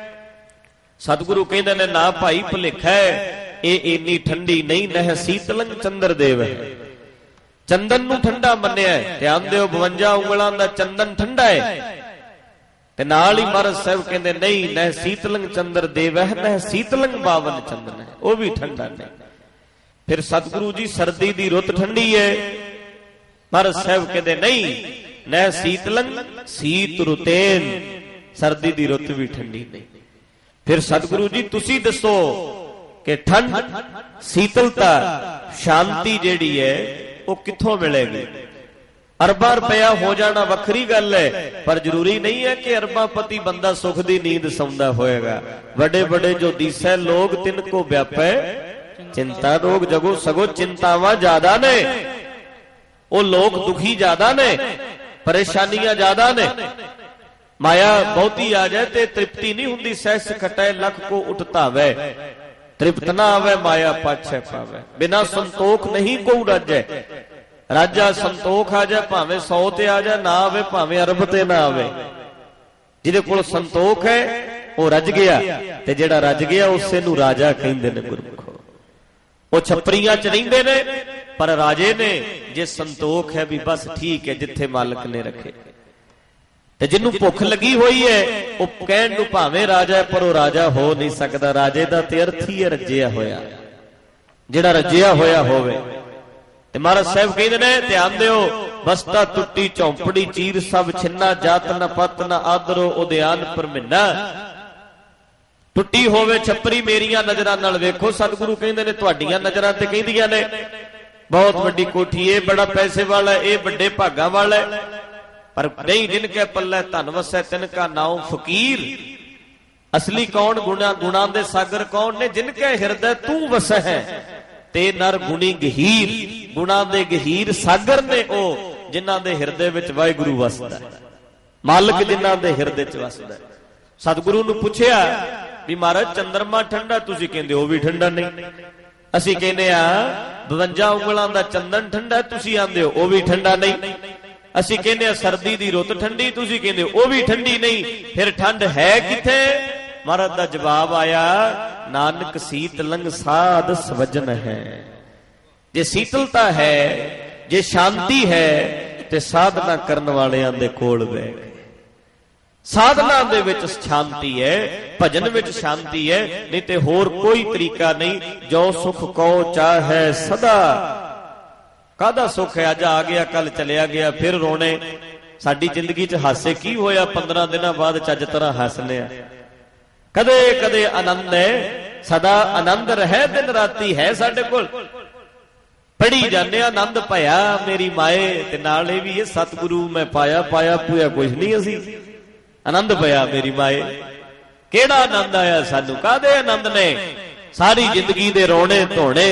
सतगुरु कहंदे ने ना भाई भुलेखा है, ये इन्नी ठंडी नहीं, नह सीतलंग चंद्र देव है। चंदन नूं ठंडा मन्निया है। ध्यान दिओ, बवंजा उंगलां दा चंदन ठंडा है। ते नाल ही महाराज साहब कहंदे नहीं, नह सीतलंग चंद्र देव है, नह सीतलंग बावन चंदन है, वो भी ठंडा नहीं। फिर सतगुरु जी सर्दी दी रुत ठंडी है, महाराज साहब कहंदे नहीं, नह सीतलंग सीत रुतेन, सर्दी दी रुत भी ठंडी नहीं। फिर सतगुरु जी तुसी दसो कि ठंड, शीतलता, शांति जेड़ी है वो कित्थों मिलेगी। अरबा रुपया हो जाना वखरी गल है, पर जरूरी नहीं है कि अरबापति बंदा सुख दी नींद सौंदा होएगा। बड़े बड़े जो दिसै लोग, तिनको व्यापै चिंता रोग जगो। सगो चिंतावां ज्यादा ने, वो लोग दुखी ज्यादा ने, परेशानियां ज्यादा ने। माया बहुती आ जाए ते तृप्ति नहीं हुंदी। सहस खटाए लख को उठतावे, तृप्त ना आवे माया पाछे पावे। बिना संतोख नहीं को राजै, राजा संतोख आ जाए भावें सौ ते आ जाए, ना आवे भावें अरब ते ना आवे। जिहदे कोल संतोख है वो रज गया, ते जेड़ा रज गया उसे नूं राजा कहिंदे ने गुरमुखो। वो छपरियां च रहिंदे ने पर राजे ने। जे संतोख है भी बस ठीक है, जिथे मालिक ने रखे। ते जिन्नू भुख लगी हुई है वो कहण नूं भावें राजा है, पर वो राजा हो नहीं सकदा। राजे दा ते अर्थ ही है रजिया होया, जेड़ा रजिया होया होवे। ते महाराज साहब कहंदे ने, ध्यान दिओ, बस्ता टुट्टी झौंपड़ी चीर, सब छिन्ना, जात न पत न आदरो, उद्यान पर मिन्ना। टुट्टी होवे छपरी मेरियां नजरां नाल वेखो। सतगुरु कहंदे ने तुहाडीआं नजरां ते कहंदियां ने बहुत वड्डी कोठी, ये बड़ा पैसे वाला है, ये बड़े भागां वाला है, पर नहीं जिनके पल्ले धन वसै तिनका नाम फकीर। असली कौन? गुणा गुणा दे सागर कौन ने? जिनके हिरदे तू वसै है, ते नर गुणी गहीर। गुणा दे गहीर सागर ने ओ, जिन्हां दे हिरदे विच वाहिगुरू वसदा है, मालिक जिन्हां दे हिरदे च वसदा है। सतगुरु नूं पुछिया भी महाराज चंद्रमा ठंडा, तुसीं कहंदे ओ भी ठंडा नहीं। असीं कहने आ बवंजा उंगलां दा चंदन ठंडा, तुसीं आंदे हो ओ भी ठंडा नहीं। असीं कहने आ सर्दी दी रुत ठंडी, तुसीं कहंदे ओ भी ठंडी नहीं। फिर ठंड है किथे? महाराज दा जवाब आया, नानक सीतलंग साध सवजन है। जे शीतलता है, जे शांति है, ते साधना करने वालियां दे कोल बैठ। साधना दे विच शांति है, भजन विच शांति है, नहीं ते होर कोई तरीका नहीं। जो सुख को चाहे सदा, ਕਾਹਦਾ ਸੁੱਖ ਹੈ, ਅੱਜ ਆ ਗਿਆ ਕੱਲ ਚਲਿਆ ਗਿਆ, ਫਿਰ ਰੋਣੇ। ਸਾਡੀ ਜ਼ਿੰਦਗੀ 'ਚ ਹਾਸੇ ਕੀ ਹੋਇਆ, ਪੰਦਰਾਂ ਦਿਨਾਂ ਬਾਅਦ ਚੱਜ ਤਰ੍ਹਾਂ ਹੱਸਨੇ ਆ। ਕਦੇ ਕਦੇ ਆਨੰਦ ਹੈ, ਸਦਾ ਆਨੰਦ ਰਹੇ ਦਿਨ ਰਾਤੀ ਹੈ ਸਾਡੇ ਕੋਲ। ਪੜ੍ਹੀ ਜਾਂਦੇ ਆਨੰਦ ਭਇਆ ਮੇਰੀ ਮਾਏ, ਤੇ ਨਾਲ ਇਹ ਵੀ ਇਹ ਸਤਿਗੁਰੂ ਮੈਂ ਪਾਇਆ ਪਾਇਆ ਪੂਆ ਕੁਝ ਨਹੀਂ ਅਸੀਂ। ਆਨੰਦ ਭਇਆ ਮੇਰੀ ਮਾਏ, ਕਿਹੜਾ ਆਨੰਦ ਆਇਆ ਸਾਨੂੰ, ਕਾਹਦੇ ਆਨੰਦ ਨੇ, ਸਾਰੀ ਜ਼ਿੰਦਗੀ ਦੇ ਰੋਣੇ ਧੋਣੇ।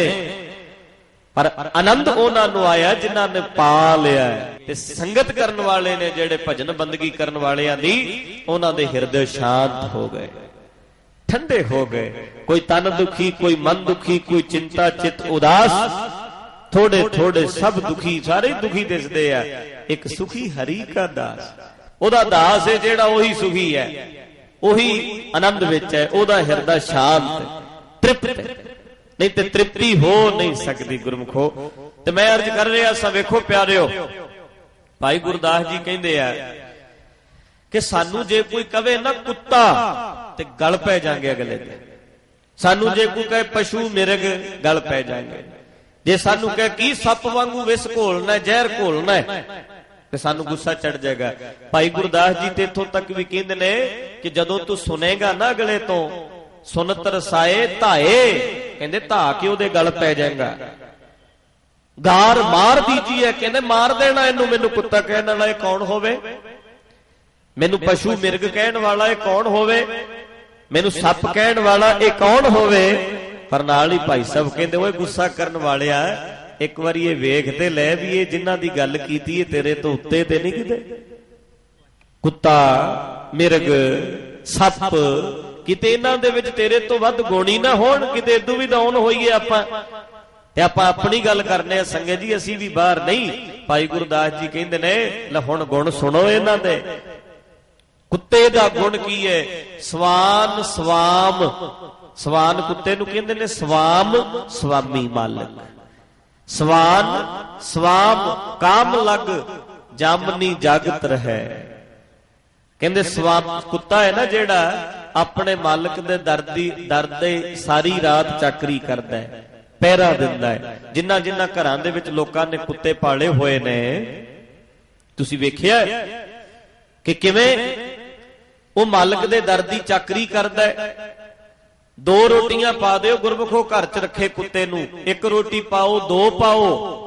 ਪਰ ਆਨੰਦ ਉਹਨਾਂ ਨੂੰ ਆਇਆ ਜਿਨ੍ਹਾਂ ਨੇ ਪਾ ਲਿਆ। ਤੇ ਸੰਗਤ ਕਰਨ ਵਾਲੇ ਨੇ, ਜਿਹੜੇ ਭਜਨ ਬੰਦਗੀ ਕਰਨ ਵਾਲਿਆਂ ਦੀ, ਉਹਨਾਂ ਦੇ ਹਿਰਦੇ ਸ਼ਾਂਤ ਹੋ ਗਏ, ਠੰਡੇ ਹੋ ਗਏ। ਕੋਈ ਤਨ ਦੁਖੀ, ਕੋਈ ਮਨ ਦੁਖੀ, ਕੋਈ ਚਿੰਤਾ ਚਿਤ ਉਦਾਸ, ਥੋੜੇ ਥੋੜੇ ਸਭ ਦੁਖੀ, ਸਾਰੇ ਦੁਖੀ ਦਿਸਦੇ ਆ। ਇੱਕ ਸੁਖੀ ਹਰੀ ਕਾ ਦਾਸ, ਉਹਦਾ ਦਾਸ ਹੈ ਜਿਹੜਾ ਉਹੀ ਸੁਖੀ ਹੈ, ਉਹੀ ਆਨੰਦ ਵਿੱਚ ਹੈ, ਉਹਦਾ ਹਿਰਦਾ ਸ਼ਾਂਤ ਤ੍ਰਿਪਤ। ਨਹੀਂ ਤੇ ਤ੍ਰਿਪਤੀ ਹੋ ਨਹੀਂ ਸਕਦੀ ਗੁਰਮੁਖੋ। ਤੇ ਮੈਂ ਅਰਜ਼ ਕਰ ਰਿਹਾ ਸਾਂ, ਵੇਖੋ ਪਿਆਰਿਓ, ਭਾਈ ਗੁਰਦਾਸ ਜੀ ਕਹਿੰਦੇ ਆ ਕਿ ਸਾਨੂੰ ਜੇ ਕੋਈ ਕਵੇ ਨਾ ਕੁੱਤਾ, ਤੇ ਗਲ ਪੈ ਜਾਣਗੇ ਅਗਲੇ ਦਿਨ। ਸਾਨੂੰ ਜੇ ਕੋਈ ਕਹੇ ਪਸ਼ੂ ਮਿਰਗ, ਗਲ ਪੈ ਜਾਣਗੇ। ਜੇ ਸਾਨੂੰ ਕਹੇ ਕੀ ਸੱਪ ਵਾਂਗੂ ਵਿਸ ਘੋਲਣਾ, ਜ਼ਹਿਰ ਘੋਲਣਾ, ਤੇ ਸਾਨੂੰ ਗੁੱਸਾ ਚੜ ਜਾਏਗਾ। ਭਾਈ ਗੁਰਦਾਸ ਜੀ ਤੇ ਇੱਥੋਂ ਤੱਕ ਵੀ ਕਹਿੰਦੇ ਨੇ ਕਿ ਜਦੋਂ ਤੂੰ ਸੁਨੇਗਾ ਨਾ ਅਗਲੇ ਤੋਂ, ਸੁਨਤ ਰਸਾਏ ਧਾਏ, ਕਹਿੰਦੇ ਧਾ ਕੇ ਉਹਦੇ ਗਲ ਪੈ ਜਾਏਗਾ। ਗਾਰ ਮਾਰ ਦੀਜੀਏ, ਕਹਿੰਦੇ ਮਾਰ ਦੇਣਾ ਇਹਨੂੰ। ਮੈਨੂੰ ਕੁੱਤਾ ਕਹਿਣ ਵਾਲਾ ਇਹ ਕੌਣ ਹੋਵੇ, ਮੈਨੂੰ ਪਸ਼ੂ ਮਿਰਗ ਕਹਿਣ ਵਾਲਾ ਇਹ ਕੌਣ ਹੋਵੇ, ਮੈਨੂੰ ਸੱਪ ਕਹਿਣ ਵਾਲਾ ਇਹ ਕੌਣ ਹੋਵੇ। ਪਰ ਨਾਲ ਹੀ ਭਾਈ ਸਾਹਿਬ ਕਹਿੰਦੇ ਓਏ ਗੁੱਸਾ ਕਰਨ ਵਾਲਿਆ, ਇੱਕ ਵਾਰੀ ਇਹ ਵੇਖ ਤੇ ਲੈ ਵੀ ਇਹ ਜਿਨ੍ਹਾਂ ਦੀ ਗੱਲ ਕੀਤੀ ਹੈ ਤੇਰੇ ਤੋਂ ਉੱਤੇ ਤੇ ਨਹੀਂ ਕਿਤੇ। ਕੁੱਤਾ ਮਿਰਗ ਸੱਪ, ਕਿਤੇ ਇਹਨਾਂ ਦੇ ਵਿੱਚ ਤੇਰੇ ਤੋਂ ਵੱਧ ਗੁਣੀ ਨਾ ਹੋਣ, ਕਿਤੇ ਇਦੋਂ ਵੀ ਡਾਊਨ ਹੋਈਏ ਆਪਾਂ। ਤੇ ਆਪਾਂ ਆਪਣੀ ਗੱਲ ਕਰਨੇ ਆ ਸੰਗਤ ਜੀ, ਅਸੀਂ ਵੀ ਬਾਹਰ ਨਹੀਂ। ਭਾਈ ਗੁਰਦਾਸ ਜੀ ਕਹਿੰਦੇ ਨੇ ਲੈ ਹੁਣ ਗੁਣ ਸੁਣੋ ਇਹਨਾਂ ਦੇ। ਕੁੱਤੇ ਦਾ ਗੁਣ ਕੀ ਹੈ, ਸਵਾਨ ਸਵਾਮ। ਸਵਾਨ ਕੁੱਤੇ ਨੂੰ ਕਹਿੰਦੇ ਨੇ, ਸਵਾਮ ਸਵਾਮੀ ਮਾਲਕ। ਸਵਾਨ ਸਵਾਮ ਕਾਮ ਲਗ ਜਾਮਨੀ ਜਾਗਤ ਰਹਿ। ਕਹਿੰਦੇ ਸਵਾਮ ਕੁੱਤਾ ਹੈ ਨਾ ਜਿਹੜਾ, ਆਪਣੇ ਮਾਲਕ ਦੇ ਦਰ ਦੀ ਦਰ ਦੇ ਸਾਰੀ ਰਾਤ ਚਾਕਰੀ ਕਰਦਾ ਹੈ, ਪਹਿਰਾ ਦਿੰਦਾ ਹੈ। ਜਿਨ੍ਹਾਂ ਜਿਨ੍ਹਾਂ ਘਰਾਂ ਦੇ ਵਿੱਚ ਲੋਕਾਂ ਨੇ ਕੁੱਤੇ ਪਾਲੇ ਹੋਏ ਨੇ, ਤੁਸੀਂ ਵੇਖਿਆ ਕਿ ਕਿਵੇਂ ਉਹ ਮਾਲਕ ਦੇ ਦਰ ਦੀ ਚਾਕਰੀ ਕਰਦਾ ਹੈ। ਦੋ ਰੋਟੀਆਂ ਪਾ ਦਿਓ ਗੁਰਮੁਖੋ, ਘਰ 'ਚ ਰੱਖੇ ਕੁੱਤੇ ਨੂੰ, ਇੱਕ ਰੋਟੀ ਪਾਓ, ਦੋ ਪਾਓ,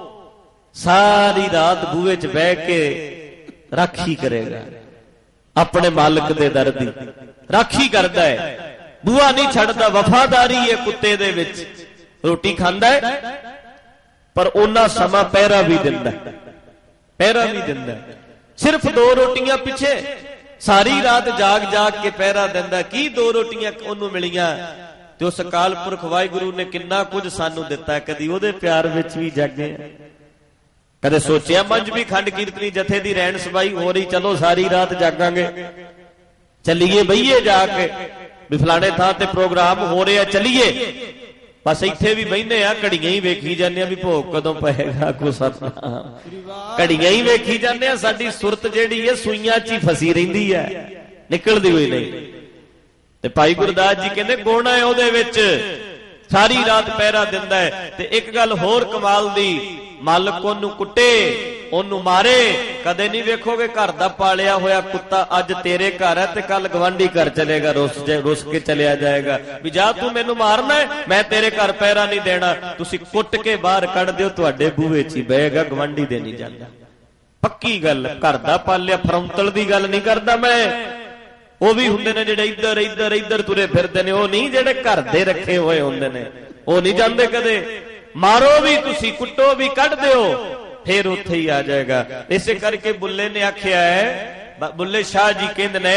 ਸਾਰੀ ਰਾਤ ਬੂਹੇ 'ਚ ਬਹਿ ਕੇ ਰਾਖੀ ਕਰੇਗਾ। ਆਪਣੇ ਮਾਲਕ ਦੇ ਦਰ ਦੀ ਰਾਖੀ ਕਰਦਾ ਹੈ, ਬੂਹਾ ਨਹੀਂ ਛੱਡਦਾ। ਵਫਾਦਾਰੀ ਹੈ ਕੁੱਤੇ ਦੇ ਵਿੱਚ। ਰੋਟੀ ਖਾਂਦਾ ਹੈ ਪਰ ਉਹਨਾਂ ਸਮਾਂ ਪਹਿਰਾ ਵੀ ਦਿੰਦਾ, ਪਹਿਰਾ ਵੀ ਦਿੰਦਾ। ਸਿਰਫ ਦੋ ਰੋਟੀਆਂ ਪਿੱਛੇ ਸਾਰੀ ਰਾਤ ਜਾਗ ਜਾਗ ਕੇ ਪਹਿਰਾ ਦਿੰਦਾ। ਕੀ ਦੋ ਰੋਟੀਆਂ ਉਹਨੂੰ ਮਿਲੀਆਂ, ਤੇ ਉਸ ਅਕਾਲ ਪੁਰਖ ਵਾਹਿਗੁਰੂ ਨੇ ਕਿੰਨਾ ਕੁਝ ਸਾਨੂੰ ਦਿੱਤਾ। ਕਦੀ ਉਹਦੇ ਪਿਆਰ ਵਿੱਚ ਵੀ ਜਾਗੇ, ਕਦੇ ਸੋਚਿਆ ਮੰਜ ਵੀ ਖੰਡ ਕੀਰਤਨੀ ਜਥੇ ਦੀ ਰਹਿਣ ਸਬਾਈ ਹੋ ਰਹੀ, ਚਲੋ ਸਾਰੀ ਰਾਤ ਜਾਗਾਂਗੇ, ਚੱਲੀਏ ਬਈਏ ਜਾ ਕੇ ਵੀ ਫਲਾਣੇ ਥਾਂ ਤੇ ਪ੍ਰੋਗਰਾਮ ਹੋ ਰਿਹਾ, ਚੱਲੀਏ। ਬਸ ਇੱਥੇ ਵੀ ਬਹਿੰਦੇ ਆ, ਘੜੀਆਂ ਹੀ ਵੇਖੀ ਜਾਂਦੇ ਆ ਵੀ ਭੋਗ ਕਦੋਂ ਪਏਗਾ। ਕੋ ਸਤਨਾਮ, ਘੜੀਆਂ ਹੀ ਵੇਖੀ ਜਾਂਦੇ ਆ। ਸਾਡੀ ਸੁਰਤ ਜਿਹੜੀ ਹੈ ਸੂਈਆਂ 'ਚ ਹੀ ਫਸੀ ਰਹਿੰਦੀ ਹੈ, ਨਿਕਲਦੀ ਹੋਈ ਨਹੀਂ। ਤੇ ਭਾਈ ਗੁਰਦਾਸ ਜੀ ਕਹਿੰਦੇ ਗੁਣ ਹੈ ਉਹਦੇ ਵਿੱਚ, ਸਾਰੀ ਰਾਤ ਪਹਿਰਾ ਦਿੰਦਾ ਹੈ। ਤੇ ਇੱਕ ਗੱਲ ਹੋਰ ਕਮਾਲ ਦੀ, ਮਾਲਕ ਉਹਨੂੰ ਕੁੱਟੇ, ਉਹਨੂੰ ਮਾਰੇ, ਕਦੇ ਨਹੀਂ ਵੇਖੋਗੇ ਘਰ ਦਾ ਪਾਲਿਆ ਹੋਇਆ ਕੁੱਤਾ ਅੱਜ ਤੇਰੇ ਘਰ ਹੈ ਤੇ ਕੱਲ ਗਵਾਂਢੀ ਘਰ ਚਲੇਗਾ, ਰੁੱਸ ਰੁੱਸ ਕੇ ਚਲਿਆ ਜਾਏਗਾ ਵੀ ਜਾ ਤੂੰ ਮੈਨੂੰ ਮਾਰਨਾ ਹੈ, ਮੈਂ ਤੇਰੇ ਘਰ ਪਹਿਰਾ ਨਹੀਂ ਦੇਣਾ। ਤੁਸੀਂ ਕੁੱਟ ਕੇ ਬਾਹਰ ਕੱਢ ਦਿਓ, ਤੁਹਾਡੇ ਬੂਹੇ 'ਚ ਹੀ ਬਹੇਗਾ, ਗਵਾਂਢੀ ਦੇ ਨਹੀਂ ਜਾਂਦਾ। ਪੱਕੀ ਗੱਲ, ਘਰ ਦਾ ਪਾਲਿਆ ਫਰੰਤਲ ਦੀ ਗੱਲ ਨਹੀਂ ਕਰਦਾ ਮੈਂ। ਉਹ ਵੀ ਹੁੰਦੇ ਨੇ ਜਿਹੜੇ ਇੱਧਰ ਇੱਧਰ ਇੱਧਰ ਤੁਰੇ ਫਿਰਦੇ ਨੇ, ਉਹ ਨਹੀਂ ਜਿਹੜੇ ਘਰ ਦੇ ਰੱਖੇ ਹੋਏ ਹੁੰਦੇ ਨੇ, ਉਹ ਨਹੀਂ ਜਾਂਦੇ ਕਦੇ। ਮਾਰੋ ਵੀ ਤੁਸੀਂ, ਕੁੱਟੋ ਵੀ, ਕੱਢ ਦਿਓ, ਫੇਰ ਉੱਥੇ ਹੀ ਆ ਜਾਏਗਾ। ਇਸੇ ਕਰਕੇ ਬੁੱਲੇ ਨੇ ਆਖਿਆ ਹੈ, ਬੁੱਲੇ ਸ਼ਾਹ ਜੀ ਕਹਿੰਦੇ ਨੇ,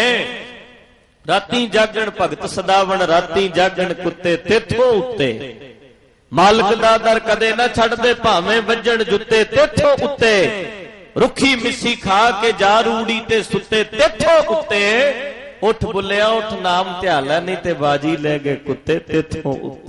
ਰਾਤੀ ਜਾਗਣ ਭਗਤ ਸਦਾਵਣ, ਰਾਤੀ ਜਾਗਣ ਕੁੱਤੇ ਤੇਥੋਂ ਉੱਤੇ। ਮਾਲਕ ਦਾ ਦਰ ਕਦੇ ਨਾ ਛੱਡਦੇ, ਭਾਵੇਂ ਵੱਜਣ ਜੁੱਤੇ ਤੇਥੋਂ ਉੱਤੇ। ਰੁੱਖੀ ਮਿੱਸੀ ਖਾ ਕੇ ਜਾ ਰੂੜੀ ਤੇ ਸੁੱਤੇ ਤੇਥੋਂ ਉੱਤੇ। ਉੱਠ ਬੁੱਲਿਆ ਉੱਠ, ਨਾਮ ਧਿਆਲਾ, ਨਹੀਂ ਤੇ ਬਾਜੀ ਲੈ ਗਏ ਕੁੱਤੇ ਤੇਥੋਂ ਉੱਤੇ।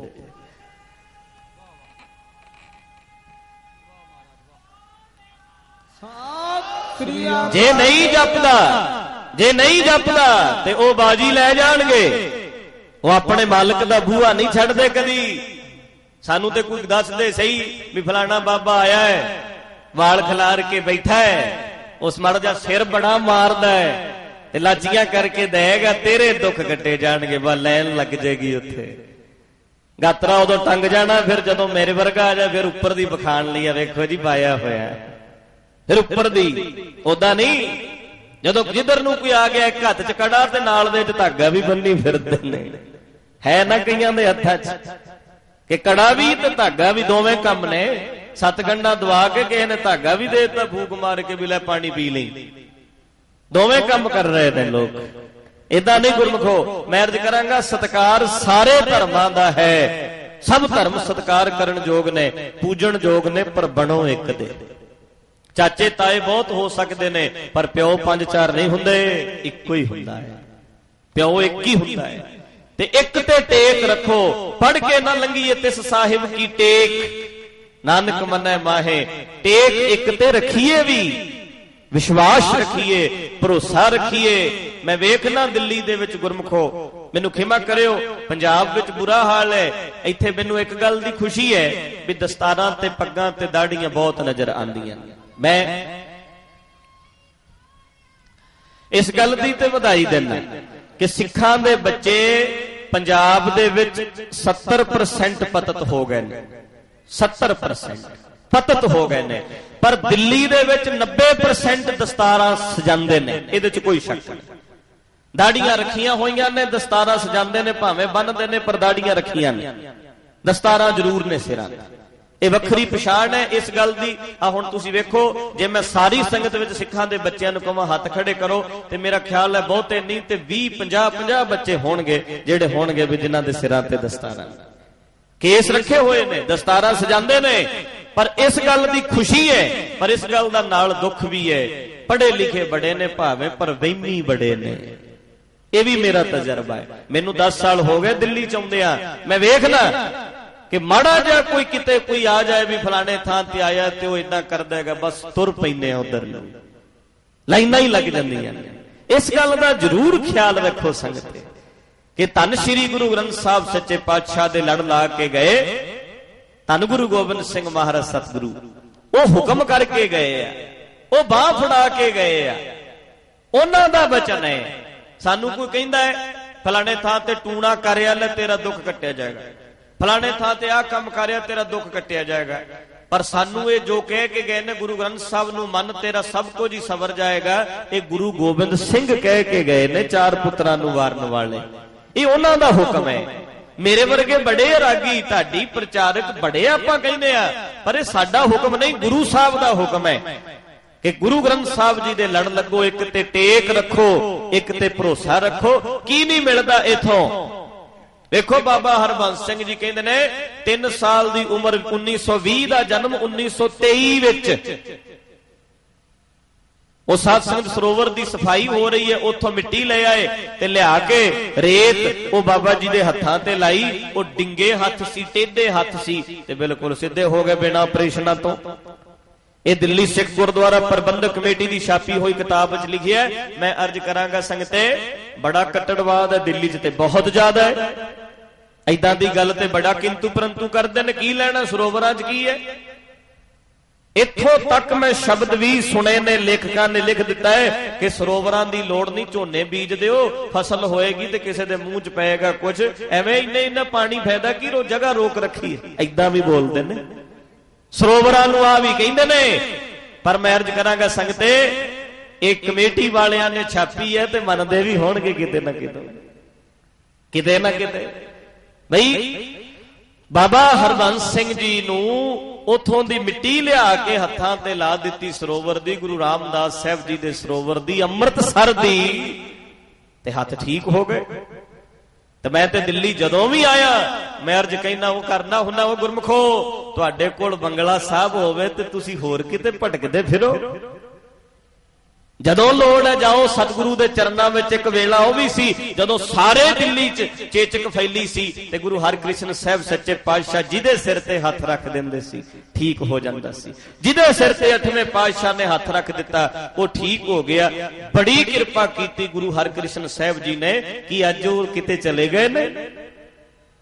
ਜੇ ਨਹੀਂ ਜਪਦਾ, ਜੇ ਨਹੀਂ ਜਪਦਾ ਤੇ ਉਹ ਬਾਜੀ ਲੈ ਜਾਣਗੇ। ਉਹ ਆਪਣੇ ਮਾਲਕ ਦਾ ਬੂਹਾ ਨਹੀਂ ਛੱਡਦੇ ਕਦੀ। ਸਾਨੂੰ ਤੇ ਕੋਈ ਦੱਸਦੇ ਸਹੀ ਵੀ ਫਲਾਣਾ ਬਾਬਾ ਆਇਆ ਹੈ, वाल खिलार के बैठा है, उस मड़ जा सिर बड़ा मारदा है ते लाचियां करके देगा, तेरे दुख कटे जाणगे, बा लैन लग जाएगी उत्थे। गात्रा उदों टंग जाना, फिर जदों मेरे वर्गा आ जाए फिर उपर दी बखान लिया, वेखो जी पाया होया, फिर उपर दी। उदा नहीं, जदों जिधर नूं कोई आ गया, एक हत्थ च कड़ा ते नाल दे च धागा भी बन्नी फिरदे ने, है ना कईयां दे हत्थां च कि कड़ा भी ते धागा भी दोवें काम ने। सत गंढा दवा के किसी ने धागा भी दे दिता, फूक मार के भी लै पानी पी लई, दोवें काम कर रहे हैं लोग। इदां नहीं गुरमुखो, मैं अर्ज करांगा सत्कार सारे धर्मां दा है, सब धर्म सत्कार करन जोग ने, पूजन जोग ने, पर बनो एक दे। चाचे ताए बहुत हो सकते ने, पर प्यो पंज चार नहीं हुंदे, इक्को ही हुंदा है, प्यो एक ही हुंदा है। ते एक ते टेक रखो, पढ़ के ना लंघीए तिस साहिब की टेक, नानक मनै माहे। टेक एक ते रखिए भी, विश्वास रखिए, भरोसा रखिए। मैं वेखना दिल्ली दे विच गुरमुखो, मैनू खिमा करियो, पंजाब विच बुरा हाल है, इत्थे मैनू एक गल दी खुशी है भी दस्तारां ते पग्गां ते दाड़ियां बहुत नजर आंदियां। मैं इस गल दी ते वधाई देना कि सिखां दे बच्चे पंजाब दे विच सत्तर परसेंट पतत हो गए ने, सत्तर परसेंट पतत हो गए ने, पर दिल्ली दे विच नब्बे परसेंट दस्तारां सजांदे ने, इहदे च कोई शक नहीं। दाड़ियां रखियां होईयां ने, दस्तारां सजांदे ने, भावें बन्नदे ने, पर दाड़ियां रखियां ने, दस्तारां जरूर ने सिरां ते। ਇਹ ਵੱਖਰੀ ਪਛਾਣ ਹੈ ਇਸ ਗੱਲ ਦੀ। ਆ ਹੁਣ ਤੁਸੀਂ ਵੇਖੋ, ਜੇ ਮੈਂ ਸਾਰੀ ਸੰਗਤ ਵਿੱਚ ਸਿੱਖਾਂ ਦੇ ਬੱਚਿਆਂ ਨੂੰ ਕਹਾਂ ਹੱਥ ਖੜੇ ਕਰੋ, ਤੇ ਮੇਰਾ ਖਿਆਲ ਹੈ ਬਹੁਤੇ ਨਹੀਂ ਤੇ ਵੀਹ ਪੰਜਾਹ ਪੰਜਾਹ ਬੱਚੇ ਹੋਣਗੇ ਜਿਹੜੇ ਹੋਣਗੇ ਵੀ ਜਿਨ੍ਹਾਂ ਦੇ ਸਿਰਾਂ ਤੇ ਦਸਤਾਰਾਂ, ਕੇਸ ਰੱਖੇ ਹੋਏ ਨੇ, ਦਸਤਾਰਾਂ ਸਜਾਉਂਦੇ ਨੇ। ਪਰ ਇਸ ਗੱਲ ਦੀ ਖੁਸ਼ੀ ਹੈ, ਪਰ ਇਸ ਗੱਲ ਦਾ ਨਾਲ ਦੁੱਖ ਵੀ ਹੈ। ਪੜ੍ਹੇ ਲਿਖੇ ਬੜੇ ਨੇ ਭਾਵੇਂ, ਪਰ ਵਹਿਮੀ ਬੜੇ ਨੇ। ਇਹ ਵੀ ਮੇਰਾ ਤਜਰਬਾ ਹੈ। ਮੈਨੂੰ ਦਸ ਸਾਲ ਹੋ ਗਏ ਦਿੱਲੀ ਚ ਆਉਂਦਿਆਂ, ਮੈਂ ਵੇਖਣਾ कि माड़ा जा कोई किते कोई आ जाए भी फलाने थां ते आया ते वो इदां करदा हैगा, बस तुर पैंदे उधर नूं, लाइनां ही लग जांदियां ने। इस गल दा जरूर ख्याल रखो संगत कि धन श्री गुरु ग्रंथ साहब सच्चे पातशाह दे लड़ ला के गए, धन गुरु गोबिंद सिंह महाराज सतगुरु, वो हुक्म करके गए आ, वो बाह फड़ा के गए आ, उन्हां दा वचन है। सानू कोई कहंदा है फलाने थां ते टूणा करिया ले तेरा दुख कट्टिया जाएगा, फलाने थां ते आ काम करिया तेरा दुख कट्टिया जाएगा, पर सानू ये जो कह के गए ने गुरु ग्रंथ साहब नू मन तेरा सब कुछ ही सवर जाएगा, ये गुरु गोबिंद सिंह कह के गए ने, चार पुत्रां नू वारन वाले। ये उन्हां दा हुक्म है। मेरे वर्गे बड़े रागी ताड़ी प्रचारक बड़े आपां कहंदे आ, पर ये साडा हुक्म नहीं, गुरु साहब दा हुक्म है कि गुरु ग्रंथ साहब जी दे लड़ लगो, एक ते टेक रखो, एक ते भरोसा रखो। की नहीं मिलदा इथों? देखो बाबा हरबंस सिंह जी कहते ने तीन साल की उम्र उन्नीस सौ भी का जन्म उन्नीस सौ तेई वो सतसंग सरोवर की सफाई हो रही है, उथों मिट्टी ले आए ते लिया के रेत वो बाबा जी के हत्थां ते लाई। वो डिंगे हथ सी, टेढ़े हथ सी, ते बिल्कुल सीधे हो गए बिना ऑपरेशन तो। ये दिल्ली सिख गुरुद्वारा प्रबंधक कमेटी की छापी हुई किताब च लिखिया है। मैं अर्ज करांगा संगते, बड़ा कट्टड़वाद है दिल्ली च, बहुत ज्यादा है। इदां दी गल ते बड़ा किंतु परंतु करदे ने, की लेना सरोवरां च की है। इत्थों तक मैं शब्द भी सुने ने, लेखकां ने लिख दिता है कि सरोवरां दी लोड़ नहीं, झोने बीज दिओ, फसल होएगी ते किसे दे मूंह च पेगा कुछ, एवें इन्ने इन्ना पानी फायदा की, रो जगह रोक रखी है। इदां भी बोलदे ने, सरोवरां नूं आ भी कहंदे ने। पर मैं अर्ज करांगा संगते, एक कमेटी वालियां ने छापी है ते मनदे भी होणगे किते ना किते, किते ना किते। बई बाबा हरबंस सिंह जी नूं उथों दी मिट्टी लिया के हत्थां ते ला दित्ती सरोवर दी, गुरु रामदास साहब जी दे सरोवर दी, अमृतसर दी, ते हाथ ठीक हो गए। ते मैं ते दिल्ली जदों भी आया मैं अर्ज कहना वो करना हुन्ना, वो गुरमुखो तुहाडे कोल बंगला साहब होवे ते तुसी होर किते भटकदे फिरो। जदों लोड़ है जाओ सतगुरु दे चरनां विच। एक वेला वो भी सी जदों सारे दिल्ली च चेचक फैली सी ते गुरु हरकृष्ण साहब सच्चे पातशाह जिदे सिर ते हथ रख दिंदे सी ठीक हो जांदा सी। जिदे सिर ते अठवें पातशाह ने हथ रख दिता वो ठीक हो गया। बड़ी कृपा कीती गुरु हरकृष्ण साहब जी ने कि अज वो किते चले गए ने,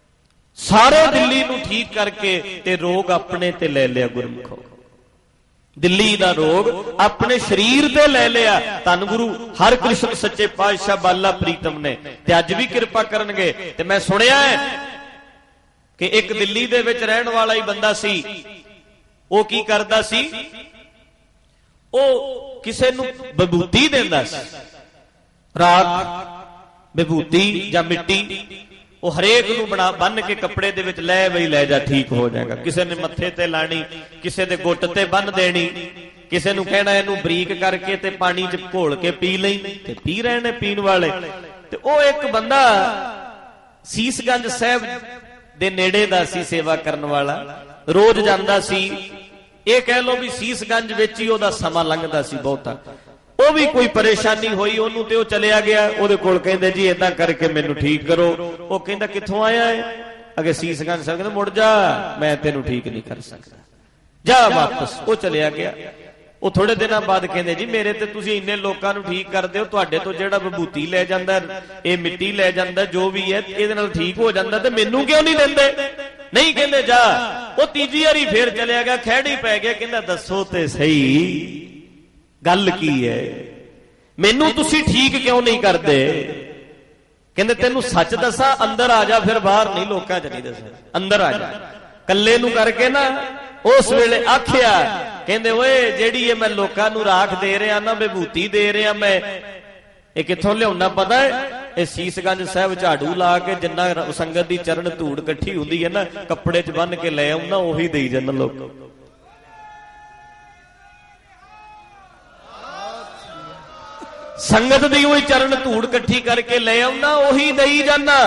सारे दिल्ली नूं ठीक करके ते रोग अपने ते ले लिया गुरमुखो। ਦਿੱਲੀ ਦਾ ਰੋਗ ਆਪਣੇ ਸਰੀਰ ਤੇ ਲੈ ਲਿਆ। ਧੰਨ ਗੁਰੂ ਹਰਿਕ੍ਰਿਸ਼ਨ ਸੱਚੇ ਪਾਤਸ਼ਾਹ ਬਾਲਾ ਪ੍ਰੀਤਮ ਨੇ, ਤੇ ਅੱਜ ਵੀ ਕਿਰਪਾ ਕਰਨਗੇ। ਤੇ ਮੈਂ ਸੁਣਿਆ ਹੈ ਕਿ ਇੱਕ ਦਿੱਲੀ ਦੇ ਵਿੱਚ ਰਹਿਣ ਵਾਲਾ ਹੀ ਬੰਦਾ ਸੀ, ਉਹ ਕੀ ਕਰਦਾ ਸੀ, ਉਹ ਕਿਸੇ ਨੂੰ ਵਿਭੂਤੀ ਦਿੰਦਾ ਸੀ, ਰਾਖ ਵਿਭੂਤੀ ਜਾਂ ਮਿੱਟੀ, ਉਹ ਹਰੇਕ ਨੂੰ ਬਣਾ ਬੰਨ ਕੇ ਕੱਪੜੇ ਦੇ ਵਿੱਚ ਲੈ ਬਈ ਲੈ ਜਾ, ਠੀਕ ਹੋ ਜਾਏਗਾ। ਕਿਸੇ ਨੇ ਮੱਥੇ ਤੇ ਲਾਣੀ, ਕਿਸੇ ਦੇ ਗੁੱਟ ਤੇ ਬੰਨ ਦੇਣੀ, ਕਿਸੇ ਨੂੰ ਕਹਿਣਾ ਇਹਨੂੰ ਬਰੀਕ ਕਰਕੇ ਤੇ ਪਾਣੀ 'ਚ ਘੋਲ ਕੇ ਪੀ ਲਈ, ਤੇ ਪੀ ਰਹੇ ਨੇ ਪੀਣ ਵਾਲੇ। ਤੇ ਉਹ ਇੱਕ ਬੰਦਾ ਸੀਸਗੰਜ ਸਾਹਿਬ ਦੇ ਨੇੜੇ ਦਾ ਸੀ, ਸੇਵਾ ਕਰਨ ਵਾਲਾ, ਰੋਜ਼ ਜਾਂਦਾ ਸੀ। ਇਹ ਕਹਿ ਲੋ ਵੀ ਸੀਸਗੰਜ ਵਿੱਚ ਹੀ ਉਹਦਾ ਸਮਾਂ ਲੰਘਦਾ ਸੀ ਬਹੁਤਾ। ਉਹ ਵੀ ਕੋਈ ਪਰੇਸ਼ਾਨੀ ਹੋਈ ਉਹਨੂੰ ਤੇ ਉਹ ਚਲਿਆ ਗਿਆ ਉਹਦੇ ਕੋਲ, ਕਹਿੰਦੇ ਜੀ ਏਦਾਂ ਕਰਕੇ ਮੈਨੂੰ ਠੀਕ ਕਰੋ। ਉਹ ਕਹਿੰਦਾ ਕਿੱਥੋਂ ਆਇਆ ਹੈ? ਅਗੇ ਸੀਸਗੰਜ ਸਾਹਿਬ ਕਹਿੰਦੇ ਮੁੜ ਜਾ, ਮੈਂ ਤੈਨੂੰ ਠੀਕ ਨਹੀਂ ਕਰ ਸਕਦਾ, ਜਾ ਵਾਪਸ। ਉਹ ਚਲਿਆ ਗਿਆ। ਉਹ ਥੋੜੇ ਦਿਨਾਂ ਬਾਅਦ ਕਹਿੰਦੇ ਜੀ ਮੇਰੇ ਤੇ ਤੁਸੀਂ ਇੰਨੇ ਲੋਕਾਂ ਨੂੰ ਠੀਕ ਕਰਦੇ ਹੋ, ਤੁਹਾਡੇ ਤੋਂ ਜਿਹੜਾ ਵਿਭੂਤੀ ਲੈ ਜਾਂਦਾ, ਇਹ ਮਿੱਟੀ ਲੈ ਜਾਂਦਾ, ਜੋ ਵੀ ਹੈ ਇਹਦੇ ਨਾਲ ਠੀਕ ਹੋ ਜਾਂਦਾ, ਤੇ ਮੈਨੂੰ ਕਿਉਂ ਨਹੀਂ ਦਿੰਦੇ? ਨਹੀਂ, ਕਹਿੰਦੇ ਜਾ। ਉਹ ਤੀਜੀ ਵਾਰੀ ਫੇਰ ਚਲਿਆ ਗਿਆ, ਖਹਿੜੀ ਪੈ ਗਿਆ। ਕਹਿੰਦਾ ਦੱਸੋ ਤੇ ਸਹੀ ਗੱਲ ਕੀ ਹੈ, ਮੈਨੂੰ ਤੁਸੀਂ ਠੀਕ ਕਿਉਂ ਨਹੀਂ ਕਰਦੇ? ਕਹਿੰਦੇ ਤੈਨੂੰ ਸੱਚ ਦੱਸਾਂ, ਅੰਦਰ ਆ ਜਾ, ਫਿਰ ਬਾਹਰ ਨਹੀਂ, ਲੋਕਾਂ 'ਚ ਨਹੀਂ ਦੱਸਾਂ, ਅੰਦਰ ਆ ਜਾ। ਕੱਲੇ ਨੂੰ ਕਰਕੇ ਨਾ ਉਸ ਵੇਲੇ ਆਖਿਆ, ਕਹਿੰਦੇ ਓਏ ਜਿਹੜੀ ਇਹ ਮੈਂ ਲੋਕਾਂ ਨੂੰ ਰਾਖ ਦੇ ਰਿਹਾ ਨਾ, ਵਿਭੂਤੀ ਦੇ ਰਿਹਾ ਮੈਂ, ਇਹ ਕਿੱਥੋਂ ਲਿਆਉਣਾ ਪਤਾ ਹੈ? ਇਹ ਸੀਸਗੰਜ ਸਾਹਿਬ ਝਾੜੂ ਲਾ ਕੇ ਜਿੰਨਾ ਸੰਗਤ ਦੀ ਚਰਨ ਧੂੜ ਇਕੱਠੀ ਹੁੰਦੀ ਹੈ ਨਾ, ਕੱਪੜੇ 'ਚ ਬੰਨ ਕੇ ਲੈ ਆਉਣਾ, ਉਹੀ ਦੇਈ ਜਾਂਦਾ ਲੋਕ। ਸੰਗਤ ਦੀ ਉਹੀ ਚਰਨ ਧੂੜ ਇਕੱਠੀ ਕਰਕੇ ਲੈ ਆਉਣਾ, ਉਹੀ ਦੇਈ ਜਾਣਾ।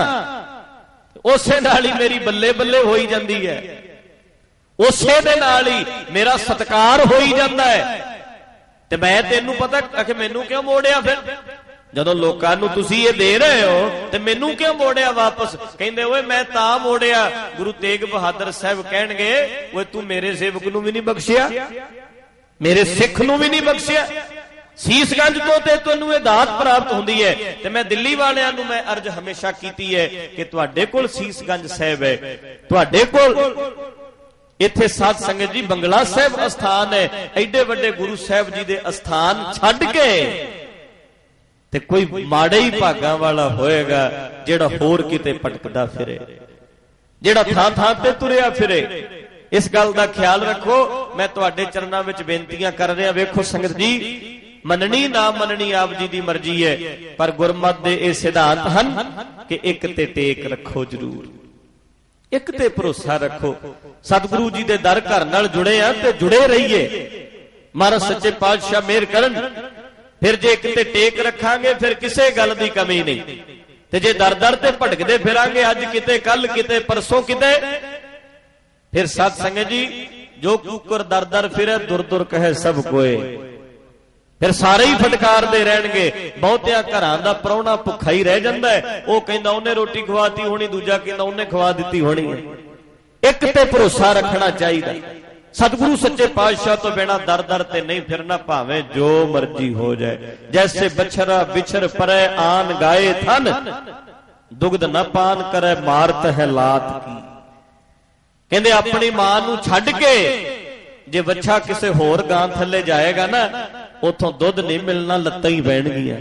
ਉਸੇ ਨਾਲ ਹੀ ਮੇਰੀ ਬੱਲੇ ਬੱਲੇ ਹੋਈ ਜਾਂਦੀ ਹੈ, ਉਸੇ ਦੇ ਨਾਲ ਹੀ ਮੇਰਾ ਸਤਿਕਾਰ ਹੋਈ ਜਾਂਦਾ ਹੈ। ਤੇ ਮੈਂ ਤੈਨੂੰ ਪਤਾ ਕਿ ਮੈਨੂੰ ਕਿਉਂ ਮੋੜਿਆ? ਫਿਰ ਜਦੋਂ ਲੋਕਾਂ ਨੂੰ ਤੁਸੀਂ ਇਹ ਦੇ ਰਹੇ ਹੋ ਤੇ ਮੈਨੂੰ ਕਿਉਂ ਮੋੜਿਆ ਵਾਪਸ? ਕਹਿੰਦੇ ਓਏ ਮੈਂ ਤਾਂ ਮੋੜਿਆ, ਗੁਰੂ ਤੇਗ ਬਹਾਦਰ ਸਾਹਿਬ ਕਹਿਣਗੇ ਓਏ ਤੂੰ ਮੇਰੇ ਸੇਵਕ ਨੂੰ ਵੀ ਨਹੀਂ ਬਖਸ਼ਿਆ, ਮੇਰੇ ਸਿੱਖ ਨੂੰ ਵੀ ਨਹੀਂ ਬਖਸ਼ਿਆ। ਸੀਸਗੰਜ ਤੋਂ ਤੇ ਤੁਹਾਨੂੰ ਇਹ ਦਾਤ ਪ੍ਰਾਪਤ ਹੁੰਦੀ ਹੈ। ਤੇ ਮੈਂ ਦਿੱਲੀ ਵਾਲਿਆਂ ਨੂੰ ਮੈਂ ਅਰਜ਼ ਹਮੇਸ਼ਾ ਕੀਤੀ ਹੈ ਕਿ ਤੁਹਾਡੇ ਕੋਲ ਸੀਸਗੰਜ ਸਾਹਿਬ ਹੈ, ਤੁਹਾਡੇ ਕੋਲ ਇੱਥੇ ਸਾਧ ਸੰਗਤ ਜੀ ਬੰਗਲਾ ਸਾਹਿਬ ਅਸਥਾਨ ਹੈ, ਐਡੇ ਵੱਡੇ ਗੁਰੂ ਸਾਹਿਬ ਜੀ ਦੇ ਅਸਥਾਨ ਛੱਡ ਕੇ ਤੇ ਕੋਈ ਮਾੜੇ ਹੀ ਭਾਗਾਂ ਵਾਲਾ ਹੋਏਗਾ ਜਿਹੜਾ ਹੋਰ ਕਿਤੇ ਭਟਕਦਾ ਫਿਰੇ, ਜਿਹੜਾ ਥਾਂ ਥਾਂ ਤੇ ਤੁਰਿਆ ਫਿਰੇ। ਇਸ ਗੱਲ ਦਾ ਖਿਆਲ ਰੱਖੋ। ਮੈਂ ਤੁਹਾਡੇ ਚਰਨਾਂ ਵਿੱਚ ਬੇਨਤੀਆਂ ਕਰ ਰਿਹਾ। ਵੇਖੋ ਸੰਗਤ ਜੀ, ਮੰਨਣੀ ਨਾ ਮੰਨਣੀ ਆਪ ਜੀ ਦੀ ਮਰਜ਼ੀ ਹੈ, ਪਰ ਗੁਰਮਤਿ ਦੇ ਇਹ ਸਿਧਾਂਤ ਹਨ ਕਿ ਇੱਕ ਤੇ ਟੇਕ ਰੱਖੋ, ਜ਼ਰੂਰ ਇੱਕ ਤੇ ਭਰੋਸਾ ਰੱਖੋ। ਸਤਿਗੁਰੂ ਜੀ ਦੇ ਦਰ ਘਰ ਨਾਲ ਜੁੜੇ ਆ ਤੇ ਜੁੜੇ ਰਹੀਏ। ਮਹਾਰਾਜ ਸੱਚੇ ਪਾਤਸ਼ਾਹ ਮਿਹਰ ਕਰਨ। ਫਿਰ ਜੇ ਇੱਕ ਤੇ ਟੇਕ ਰੱਖਾਂਗੇ ਫਿਰ ਕਿਸੇ ਗੱਲ ਦੀ ਕਮੀ ਨਹੀਂ। ਤੇ ਜੇ ਦਰ ਦਰ ਤੇ ਭਟਕਦੇ ਫਿਰਾਂਗੇ, ਅੱਜ ਕਿਤੇ ਕੱਲ ਕਿਤੇ ਪਰਸੋਂ ਕਿਤੇ, ਫਿਰ ਸਤ ਸੰਗਤ ਜੀ ਜੋ ਕੂਕਰ ਦਰ ਦਰ ਫਿਰੇ ਦੁਰ ਦੁਰ ਕਹੇ ਸਭ ਕੋਏ, ਫਿਰ ਸਾਰੇ ਹੀ ਫਟਕਾਰਦੇ ਰਹਿਣਗੇ। ਬਹੁਤਿਆਂ ਘਰਾਂ ਦਾ ਪ੍ਰਾਹੁਣਾ ਭੁੱਖਾ ਹੀ ਰਹਿ ਜਾਂਦਾ ਹੈ। ਉਹ ਕਹਿੰਦਾ ਉਹਨੇ ਰੋਟੀ ਖਵਾਤੀ ਹੋਣੀ, ਦੂਜਾ ਕਹਿੰਦਾ ਉਹਨੇ ਖਵਾ ਦਿੱਤੀ ਹੋਣੀ ਹੈ। ਇੱਕ ਤੇ ਭਰੋਸਾ ਰੱਖਣਾ ਚਾਹੀਦਾ। ਸਤਿਗੁਰੂ ਸੱਚੇ ਪਾਤਸ਼ਾਹ ਤੋਂ ਬਿਨਾ ਦਰ ਦਰ ਤੇ ਨਹੀਂ ਫਿਰਨਾ, ਭਾਵੇਂ ਜੋ ਮਰਜ਼ੀ ਹੋ ਜਾਏ। ਜੈਸੇ ਬਛਰਾ ਵਿਛਰ ਪਰੇ ਆਨ ਗਾਏ ਥਨ, ਦੁਗਧ ਨਾ ਪਾਨ ਕਰੇ ਮਾਰਤ ਹੈ ਲਾਤ ਕੀ। ਕਹਿੰਦੇ ਆਪਣੀ ਮਾਂ ਨੂੰ ਛੱਡ ਕੇ ਜੇ ਬੱਚਾ ਕਿਸੇ ਹੋਰ ਗਾਂ ਥੱਲੇ ਜਾਏਗਾ ਨਾ, ਉਥੋਂ ਦੁੱਧ ਨਹੀਂ ਮਿਲਣਾ, ਲੱਤਾਂ ਹੀ ਬਹਿਣਗੀਆਂ।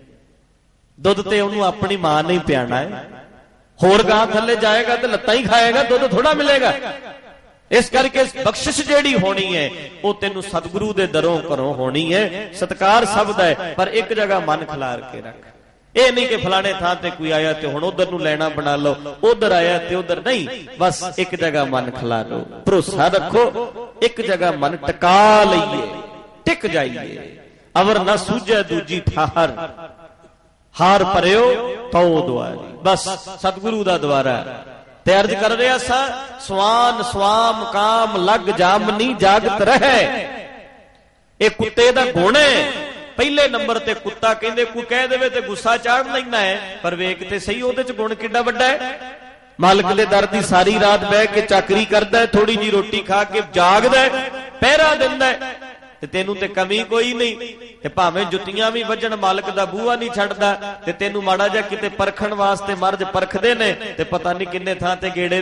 ਦੁੱਧ ਤੇ ਉਹਨੂੰ ਆਪਣੀ ਮਾਂ ਨੇ ਹੀ ਪਿਆਣਾ ਹੈ। ਹੋਰ ਗਾਂ ਥੱਲੇ ਜਾਏਗਾ ਤੇ ਲੱਤਾਂ ਹੀ ਖਾਏਗਾ, ਦੁੱਧ ਥੋੜਾ ਮਿਲੇਗਾ। ਇਸ ਕਰਕੇ ਬਖਸ਼ਿਸ਼ ਜਿਹੜੀ ਹੋਣੀ ਹੈ ਉਹ ਤੈਨੂੰ ਸਤਿਗੁਰੂ ਦੇ ਦਰੋਂ ਘਰੋਂ ਹੋਣੀ ਹੈ। ਸਤਿਕਾਰ ਸਭ ਦਾ ਹੈ, ਪਰ ਇੱਕ ਜਗ੍ਹਾ ਮਨ ਖਿਲਾਰ ਕੇ ਰੱਖ। ਇਹ ਨਹੀਂ ਕਿ ਫਲਾਣੇ ਥਾਂ ਤੇ ਕੋਈ ਆਇਆ ਤੇ ਹੁਣ ਉਧਰ ਨੂੰ ਲੈਣਾ ਬਣਾ ਲਓ, ਉਧਰ ਆਇਆ ਤੇ ਉਧਰ ਨਹੀਂ। ਬਸ ਇੱਕ ਜਗ੍ਹਾ ਮਨ ਖਿਲਾਰੋ, ਭਰੋਸਾ ਰੱਖੋ, ਇੱਕ ਜਗ੍ਹਾ ਮਨ ਟਿਕਾ ਲਈਏ, ਟਿਕ ਜਾਈਏ। ਅਵਰ ਨਾ ਸੂਝੈ ਦੂਜੀ ਠਾਹਰ, ਹਾਰ ਭਰਿਓ ਤਉ ਦੁਆਰੀ। ਬਸ ਸਤਿਗੁਰੂ ਦਾ ਦੁਆਰਾ। ਤੇ ਅਰਜ਼ ਕਰ ਰਿਹਾ ਸਾਂ, ਸਵਾਨ ਸਵਾਮ ਕਾਮ ਲੱਗ ਜਾਮਨੀ ਜਾਗਤ ਰਹਿ। ਇਹ ਕੁੱਤੇ ਦਾ ਗੁਣ ਹੈ। ਪਹਿਲੇ ਨੰਬਰ ਤੇ ਕੁੱਤਾ, ਕਹਿੰਦੇ ਕੋਈ ਕਹਿ ਦੇਵੇ ਤੇ ਗੁੱਸਾ ਚਾੜ ਲੈਣਾ ਹੈ, ਪਰ ਵੇਖ ਤੇ ਸਹੀ ਉਹਦੇ ਚ ਗੁਣ ਕਿੱਡਾ ਵੱਡਾ ਹੈ। ਮਾਲਕ ਦੇ ਦਰ ਦੀ ਸਾਰੀ ਰਾਤ ਬਹਿ ਕੇ ਚਾਕਰੀ ਕਰਦਾ, ਥੋੜੀ ਜੀ ਰੋਟੀ ਖਾ ਕੇ ਜਾਗਦਾ, ਪਹਿਰਾ ਦਿੰਦਾ, ਤੇ ਤੈਨੂੰ ਤੇ ਕਮੀ ਕੋਈ ਨਹੀਂ। ਤੇ ਭਾਵੇਂ ਜੁੱਤੀਆਂ ਵੀ ਵੱਜਣ, ਮਾਲਕ ਦਾ ਬੂਹਾ ਨਹੀਂ ਛੱਡਦਾ। ਤੇ ਤੈਨੂੰ ਮਾੜਾ ਜਿਹਾ ਕਿਤੇ ਪਰਖਣ ਵਾਸਤੇ ਮਰਜ ਪਰਖਦੇ ਨੇ, ਤੇ ਪਤਾ ਨਹੀਂ ਕਿੰਨੇ ਥਾਂ ਤੇ ਗੇੜੇ